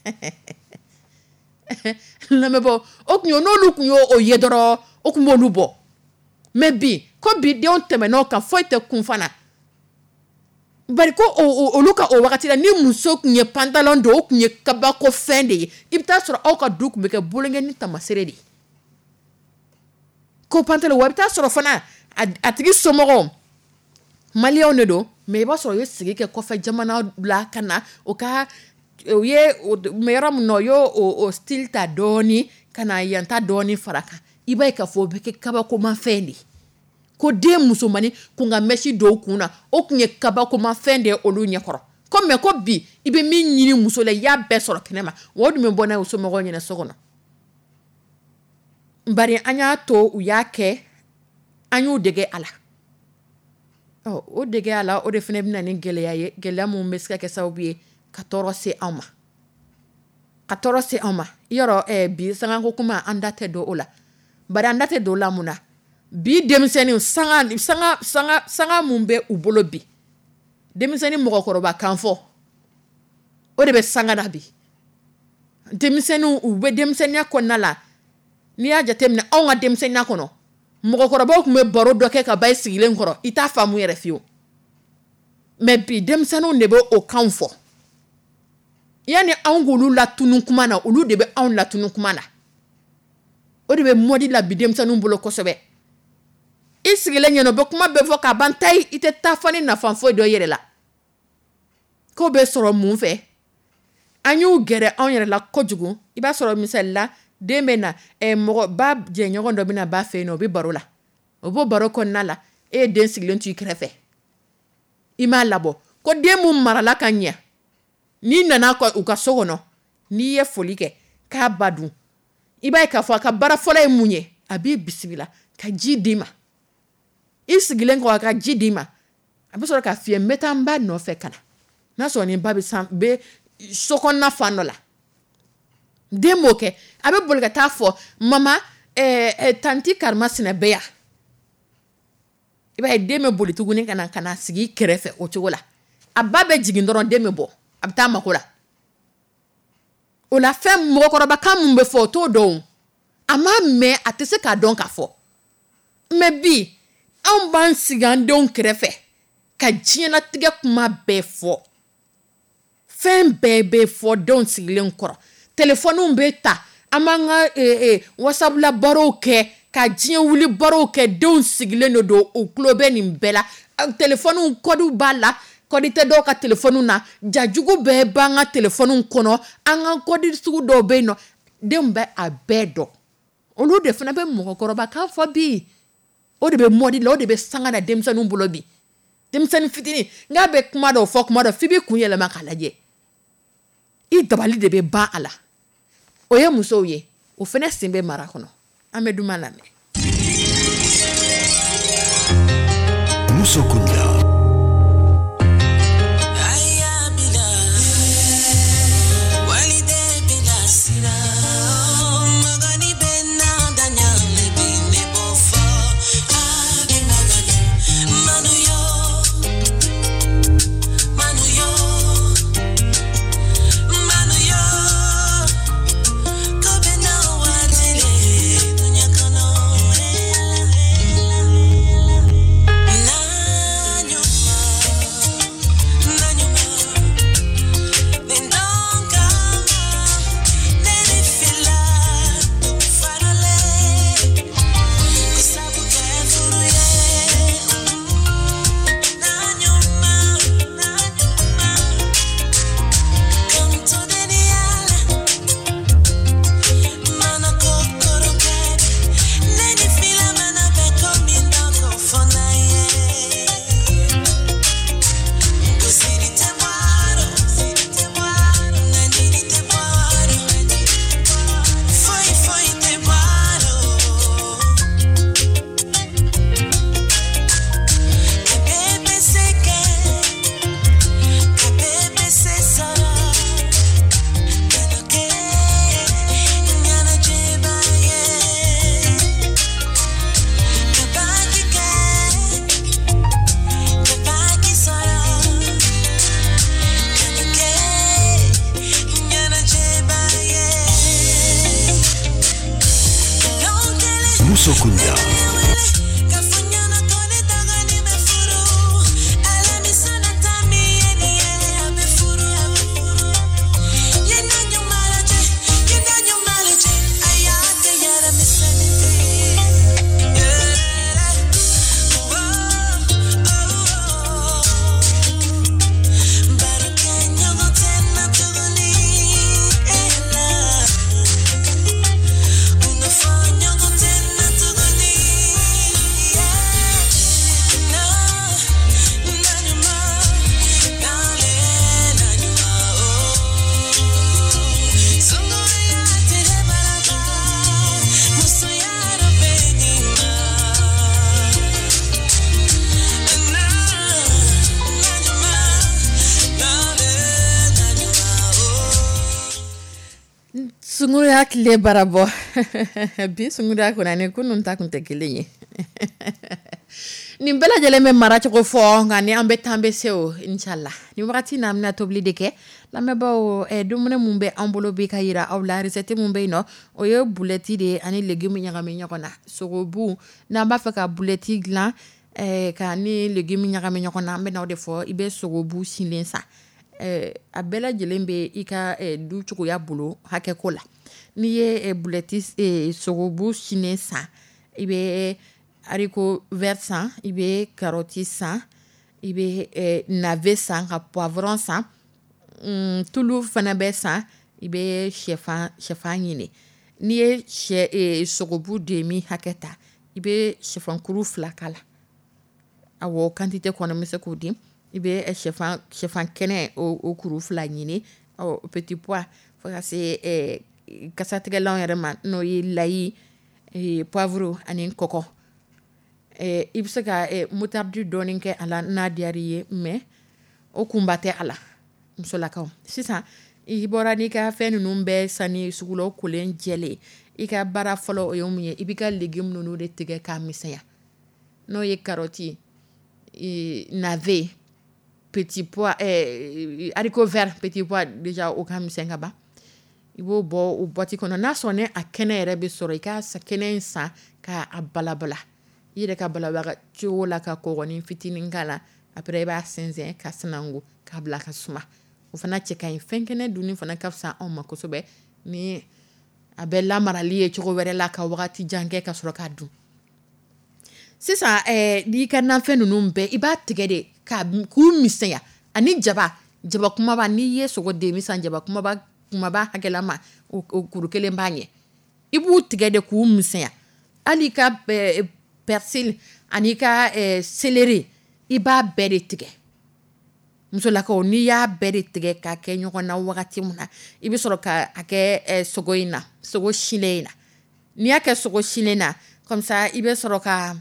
lamɛnbɔ o kun ye n'olu kun y'o ye dɔrɔn o kun b'olu bɔ mɛ bi ko bi denw tɛmɛn'o kan foyi tɛ kun fana bari ko olu ka o wagati la ni muso kun ye pantalon don o kun ye kabako fɛn de ye i bɛ taa sɔrɔ aw ka du kun bɛ kɛ bolonkɛ ni tamasere de ye ko pantalon wa i bɛ taa sɔrɔ fana a tigi somɔgɔw maliyɛnw de don mɛ i b'a sɔrɔ u ye sigi kɛ kɔfɛ jamana la ka na o ka o ye mɛ yɔrɔ min na o y'o style ta dɔɔni ka na yan ta dɔɔni fara kan i b'a ye k'a fɔ o bɛ kɛ kabakomafɛn de ko den musomani kun ka mɛsi dɔw kun na o kun ye kabakomafɛn de ye olu ɲɛkɔrɔ ko mɛ ko bi i bɛ min ɲini muso la i y'a bɛɛ sɔrɔ kɛnɛma wa o dun bɛ bɔ n'a ye o somɔgɔw ɲɛna so kɔnɔ bari an y'a to u y'a kɛ an y'u dege a la o dege a la o de fana bɛ na ni gɛlɛya ye gɛlɛya mun bɛ se ka kɛ sababu ye ka tɔɔrɔ se anw ma yɔrɔ bi sangako kuma an da tɛ don o la bari an da tɛ don o la mun na bi denmisɛnninw sanga mun bɛ u bolo bi denmisɛnnin mɔgɔkɔrɔba kan fɔ o de bɛ sanga na bi denmisɛnninw u bɛ denmisɛnniya kɔnɔna la n'i y'a jateminɛ anw ka denmisɛnniya kɔnɔ mɔgɔkɔrɔbaw tun bɛ baro dɔ kɛ ka ba i sigilen kɔrɔ i t'a faamu yɛrɛ fiyewu mɛ bi denmisɛnninw de bɛ o kan fɔ yani anw k'olu latunu kuma na olu de bɛ anw latunu kuma na o de bɛ mɔdi la bi denmisɛnninw bolo kosɛbɛ i sigilen ɲɛna o bɛ kuma bɛɛ fɔ k'a ban tayi i tɛ taa fɔ ni nafa foyi dɔ yɛrɛ la ko bɛ sɔrɔ mun fɛ an y'u gɛrɛ anw yɛrɛ la kojugu i b'a sɔrɔ misali la den bɛ na mɔgɔ ba jɛɲɔgɔn dɔ bɛ na ba fɛ yen nɔ o bɛ baro la o b'o baro kɔnɔna la e ye den sigilen to i kɛrɛfɛ i m'a labɔ ko den mun marala ka ɲɛ n'i nana u ka so kɔnɔ n'i ye foli kɛ k'a ba dun i b'a ye k'a fɔ a ka baara fɔlɔ ye mun ye a b'i bisimila ka ji d'i ma i sigilen kɔ a ka ji d'i ma a bɛ sɔrɔ k'a f'i ye n bɛ taa n ba nɔfɛ ka na n'a sɔrɔ nin ba bɛ so kɔnɔna fan dɔ la den m'o kɛ a bɛ boli ka taa fɔ mama tanti karima sinɛ bɛ yan i b'a ye den bɛ boli tuguni ka na sigi kɛrɛfɛ o cogo la a ba bɛ jigin dɔrɔn den bɛ bɔ a bɛ taa mako la o la fɛn mɔgɔkɔrɔbakan mun bɛ fɔ o t'o dɔn a ma mɛn a tɛ se k'a dɔn k'a fɔ mɛ bi anw b'an sigi an denw kɛrɛfɛ ka diɲɛlatigɛ kuma bɛɛ fɔ fɛn bɛɛ bɛ fɔ denw sigilen kɔrɔ telefɔniw bɛ ta an b'an ka whatsapp la barow kɛ ka diɲɛ wuli barow kɛ denw sigilen don o tulo bɛ nin bɛɛ la telefɔniw kɔdiw b'a la kɔdi tɛ dɔw ka telefɔniw na jajugu bɛɛ b'an ka telefɔniw kɔnɔ an ka kɔdi sugu dɔw bɛ yen nɔ denw bɛ a bɛɛ dɔn olu de fana bɛ mɔgɔkɔrɔbakan fɔ bi o de bɛ mɔdi la o de bɛ sanga na denmisɛnninw bolo bi denmisɛnnin fitinin n'a bɛ kuma dɔw fɔ kuma dɔ f'i bɛ kun yɛlɛma k'a lajɛ i dabali de bɛ ban a la o ye musow ye o fana sen bɛ mara kɔnɔ an bɛ duman lamɛn Muso Kunda. Muso Kunda. Sunguruya tile barabɔ bi sunguruya kɔnɔ ni kunun ta kun tɛ kelen ye nin bɛɛ lajɛlen bɛ mara cogo fɔ nka ni an bɛ taa an bɛ se o inshallah ni wagati na bɛna tobili de kɛ lamɛnbaaw dumuni mun bɛ an bolo bi ka yira aw la recette mun bɛ yen nɔ o ye bulɛti de ani légumes ɲagami ɲɔgɔn na sogobu n'an b'a fɛ ka bulɛti dilan ka ni légumes ɲagami ɲɔgɔn na an bɛ n'aw de fɔ i bɛ sogobu silen san a bɛɛ lajɛlen bɛ i ka du cogoya bolo hakɛ ko la n'i ye bulɛti sogobu silen san i bɛ haricot vert san i bɛ carotte san i bɛ navet san ka poivron san tulu fana bɛ san i bɛ sɛfan ɲini n'i ye sogobu demi hakɛ ta i bɛ sɛfankuru 2 k'a la awɔ quantité kɔnɔ n bɛ se k'o di i bɛ sɛfan kɛnɛ o kuru 2 ɲini petit pois fo ka se kasatigɛlanw yɛrɛ ma n'o ye layi poivre ani kɔkɔ i bɛ se ka moutarde dɔɔni kɛ a la n'a diyar'i ye mais o kunba tɛ a la musolakaw sisan i bɔra n'i ka fɛn ninnu bɛɛ sanni sugulaw kolen jɛlen i ka baara fɔlɔ o ye mun ye i b'i ka légumes ninnu de tigɛ k'a misɛnya n'o ye carotte navet petit pois haricot vert petit pois déjà o ka misɛn ka ban i b'o bɔ o boîte kɔnɔ n'a sɔrɔ ni a kɛnɛ yɛrɛ bɛ sɔrɔ i ka kɛnɛ in san k'a balabala i yɛrɛ ka balabala cogo la ka kɔgɔnin fitinin k'a la après i b'a sɛnsɛn ka sanango k'a bila ka suma o fana cɛ ka ɲi fɛn kɛnɛ dunni fana ka fisa anw ma kosɛbɛ ni a bɛ lamarali ye cogo wɛrɛ la ka wagati jan kɛ ka sɔrɔ k'a dun sisan n'i ka nafɛn ninnu bɛɛ i b'a tigɛ de k'u misɛnya ani jaba kumaba n'i ye sogo den san jaba kumaba hakɛlama o kuru kelen b'a ɲɛ i b'u tigɛ de k'u misɛnya hali i ka persil ani i ka céleri i b'a bɛɛ de tigɛ musolakaw n'i y'a bɛɛ de tigɛ k'a kɛ ɲɔgɔn na wagati min na i bɛ sɔrɔ k'a kɛ sogo in na sogo silen in na n'i y'a kɛ sogo silen na comme ça i bɛ sɔrɔ ka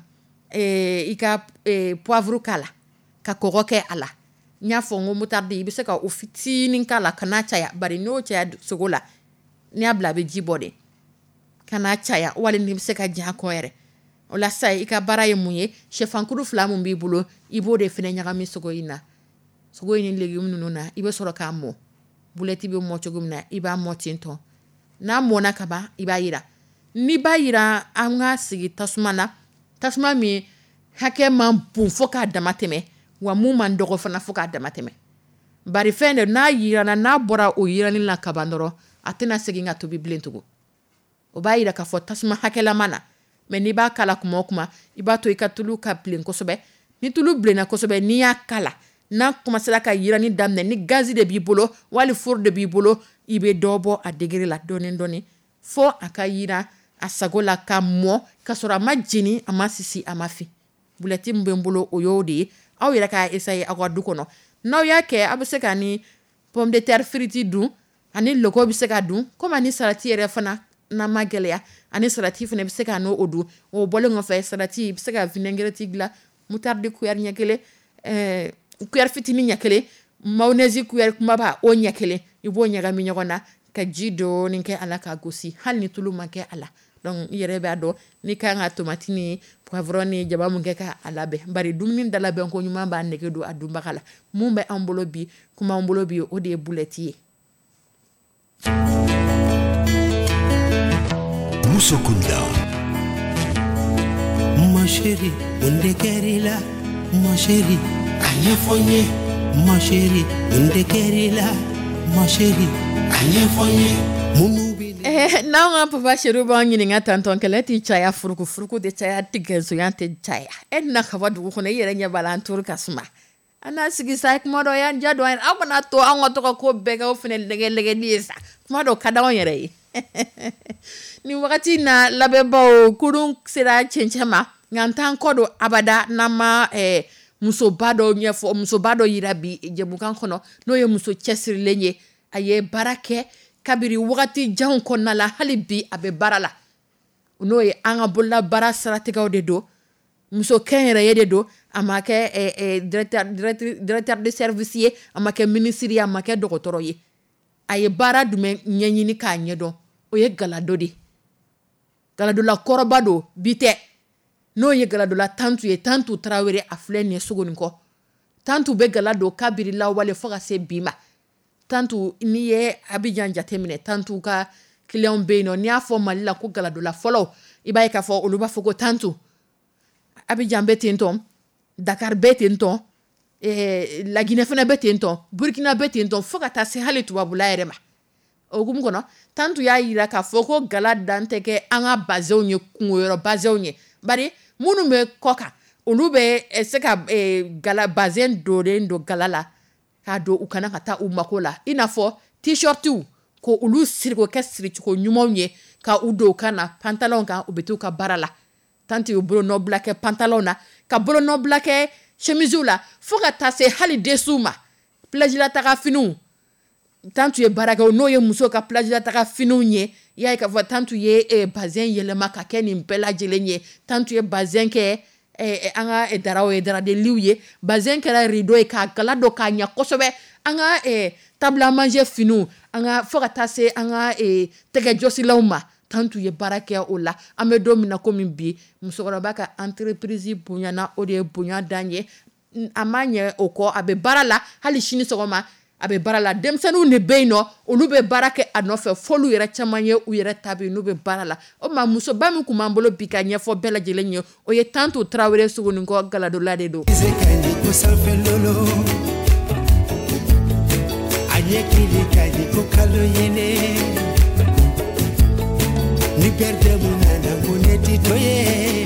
i ka poivre k'a la ka kɔgɔ kɛ a la n y'a fɔ n ko moutarde i bɛ se ka o fitinin k'a la kana caya bari n'o caya sogo la n'i y'a bila a bɛ ji bɔ de kana caya wali n'i bɛ se ka jan kɔ yɛrɛ o la sisan i ka baara ye mun ye sɛfankuru 2 mun b'i bolo i b'o de fɛnɛ ɲagami sogo in na sogo in ni légumes ninnu na i bɛ sɔrɔ k'a mɔ bulɛti bɛ mɔ cogo min na i b'a mɔ ten tɔ n'a mɔna ka ban i b'a jira n'i b'a jira an ka sigi tasuma na tasuma min hakɛ man bon fo k'a dama tɛmɛ wa mun man dɔgɔ fana fo k'a dama tɛmɛ bari fɛn de n'a jirana n'a bɔra o yirani la ka ban dɔrɔn a tɛna segin ka tobi bilen tugun o b'a jira k'a fɔ tasuma hakɛlama na mais n'i b'a kala kuma o kuma i b'a to i ka tulu ka bilen kosɛbɛ ni tulu bilenna kosɛbɛ n'i y'a kala n'a commencera ka yirani daminɛ ni gazi de b'i bolo wali four de b'i bolo i bɛ dɔ bɔ a degré la dɔɔni dɔɔni fo a ka yira a sago la ka mɔ ka sɔrɔ a ma jeni a ma sisi a ma fin bulɛti min bɛ n bolo o y'o de ye aw yɛrɛ k'a essayer aw ka du kɔnɔ n'aw y'a kɛ aw bɛ se ka ni pomme de terre frite dun ani lɔgɔ bɛ se ka dun komi ani salati yɛrɛ fana n'a ma gɛlɛya ani salati fana bɛ se ka n'o dun o bɔlen kɔfɛ salati i bɛ se ka vinaigrette dilan moutarde cuillère ɲɛ kelen cuillère fitinin ɲɛ kelen mayonnaise cuillère kumaba o ɲɛ kelen i b'o ɲagami ɲɔgɔn na ka ji dɔɔni kɛ a la k'a gosi hali ni tulu ma kɛ a la donc i yɛrɛ b'a dɔn n'i kan ka tomati ni poivron ni jaba mun kɛ k'a labɛn bari dumuni dalabɛn ko ɲuman b'a nege don a dunbaga la mun bɛ an bolo bi kuma an bolo bi o de ye bulɛti ye Musokunda. Ma chérie, unde kerila, ma chérie, anya fonye, ma chérie, unde kerila, ma chérie, anya fonye, munubi. n'anw ka papa chérie b'an ɲininka tantɔn kɛlɛ tɛ caya furuku tɛ caya tigɛnsoya tɛ caya e na ka bɔ dugu kɔnɔ i yɛrɛ ɲɛ b'a la an tori ka suma an n'a sigi sa kuma dɔ y'an ja dɔn aw kana to an ka tɔgɔ ko bɛɛ kɛ o fana lɛgɛlɛgɛli ye sa kuma dɔ ka d'anw yɛrɛ ye ni wagati na labɛnbaw kurun sera cɛncɛn ma nka n t'an kɔ don abada n'an ma musoba dɔ ɲɛfɔ musoba dɔ yira bi jɛmukan kɔnɔ n'o ye muso cɛsirilen ye a ye baara kɛ kabiri wagati janw kɔnɔna la hali bi a bɛ baara la n'o ye an ka bolola baara saratigɛw de don muso kɛnyɛrɛye de don a ma kɛ directeur de service ye a ma kɛ ministre ye a ma kɛ dɔgɔtɔrɔ ye a ye baara jumɛn ɲɛɲini k'a ɲɛdɔn o ye galado de galadola kɔrɔba don bi tɛ n'o ye galadola tantu ye tantu tarawele a filɛ nin ye sogo nin kɔ tantu bɛ galado kabiri lawale fo ka se bi ma tantu n'i ye Abidjan jateminɛ tantu ka client bɛ yen nɔ n'i y'a fɔ Mali la ko galadola fɔlɔ i b'a ye k'a fɔ olu b'a fɔ ko tantu Abidjan bɛ ten tɔ Dakar bɛ ten tɔ Laginɛ fana bɛ ten tɔ Burkina bɛ ten tɔ fo ka taa se hali tubabula yɛrɛ ma o hukumu kɔnɔ tantu y'a jira k'a fɔ ko gala dan tɛ kɛ an ka bazɛnw ye kungoyɔrɔ bazɛnw ye bari minnu bɛ kɔ kan olu bɛ se ka gala bazɛn donnen don gala la k'a don u kana ka taa u mako la i n'a fɔ t-shirtiw ko olu siri ko kɛ siricogo ɲumanw ye ka u don u kan na pantalon kan u bɛ t'u ka baara la tantu y'u bolo nɔ bila kɛ pantalon na ka bolo nɔ bila kɛ chemisew la fo ka taa se hali desiw ma plage la taga finiw tantu ye baara kɛ n'o ye muso ka plage la taga finiw ye i y'a ye k'a fɔ tantu ye bazɛn yɛlɛma ka kɛ nin bɛɛ lajɛlen ye tantu ye bazɛn kɛ anga daraw dara de liuye bazen kala rido e ka kala do ka nya kosobe anga table à manger finu anga fogata se anga tege josi lawma tantu ye barake o la ame do mina ko min bi musokoroba ka entreprise bunya na o de bunya danye amanye oko abe barala hali shini sogoma abe barala demsanu ne beino olu be barake anofe folu yere chamanye u yere tabi nu be barala o ma muso ba mi kuma mbolo bika nya fo bela jelenye o ye tantu trawere sugunu ko galado lade do anyekili kali ko kalo yene ni perde munana moneti toye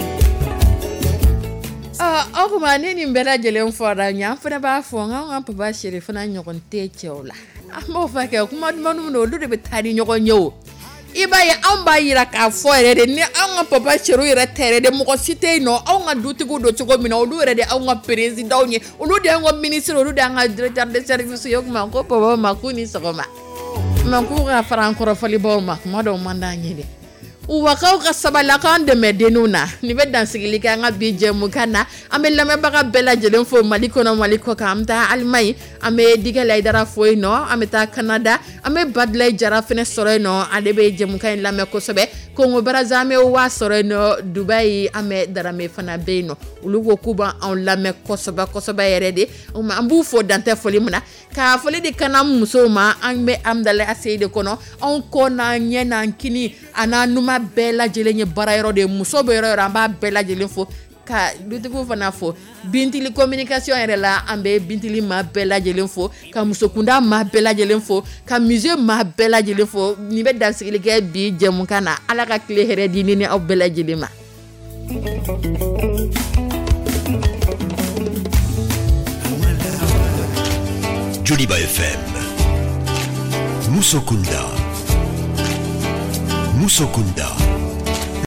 kuma nini mbela jelen fora nya fana ba fo nga papa shiri fana nyogon te cheola amo fa ke kuma manu no do be tari nyogon nyo iba ya amba yira ka fo re ni anga papa shiru yira tere de mo site no anga dutigo do chigo mina o do re de anga president onye o do de anga ministre o do de anga directeur de service yo kuma ko papa makuni sokoma makura frankoro fali bo ma do manda nyide uwakaw ka sabala kan de medenuna ni be dansigili ka nga bije mukana ame lame baga bela jelen fo maliko ka amta almay ame digala idara fo no ame ta Canada ame badlay jara fene soro no ade be je mukan lame ko sobe ko ngo baraza ame wa soro no Dubai ame dara me fana be no ulugo kuba on lame ko sobe yerede uma ambu fo dante foli muna ka foli de kana musoma ame amdale asede kono on ko na nyena nkini ana numa bela jelenye barayro de muso be yoro amba bela jelen fo ka dutigo fana fo bintili communication ere la ambe bintili ma bela jelen fo ka musokunda ma bela jelen fo ka musée ma bela jelen fo ni be dansigili ke bi jemu kana ala ka kle here di ni aw bela jelema Joliba FM Musokunda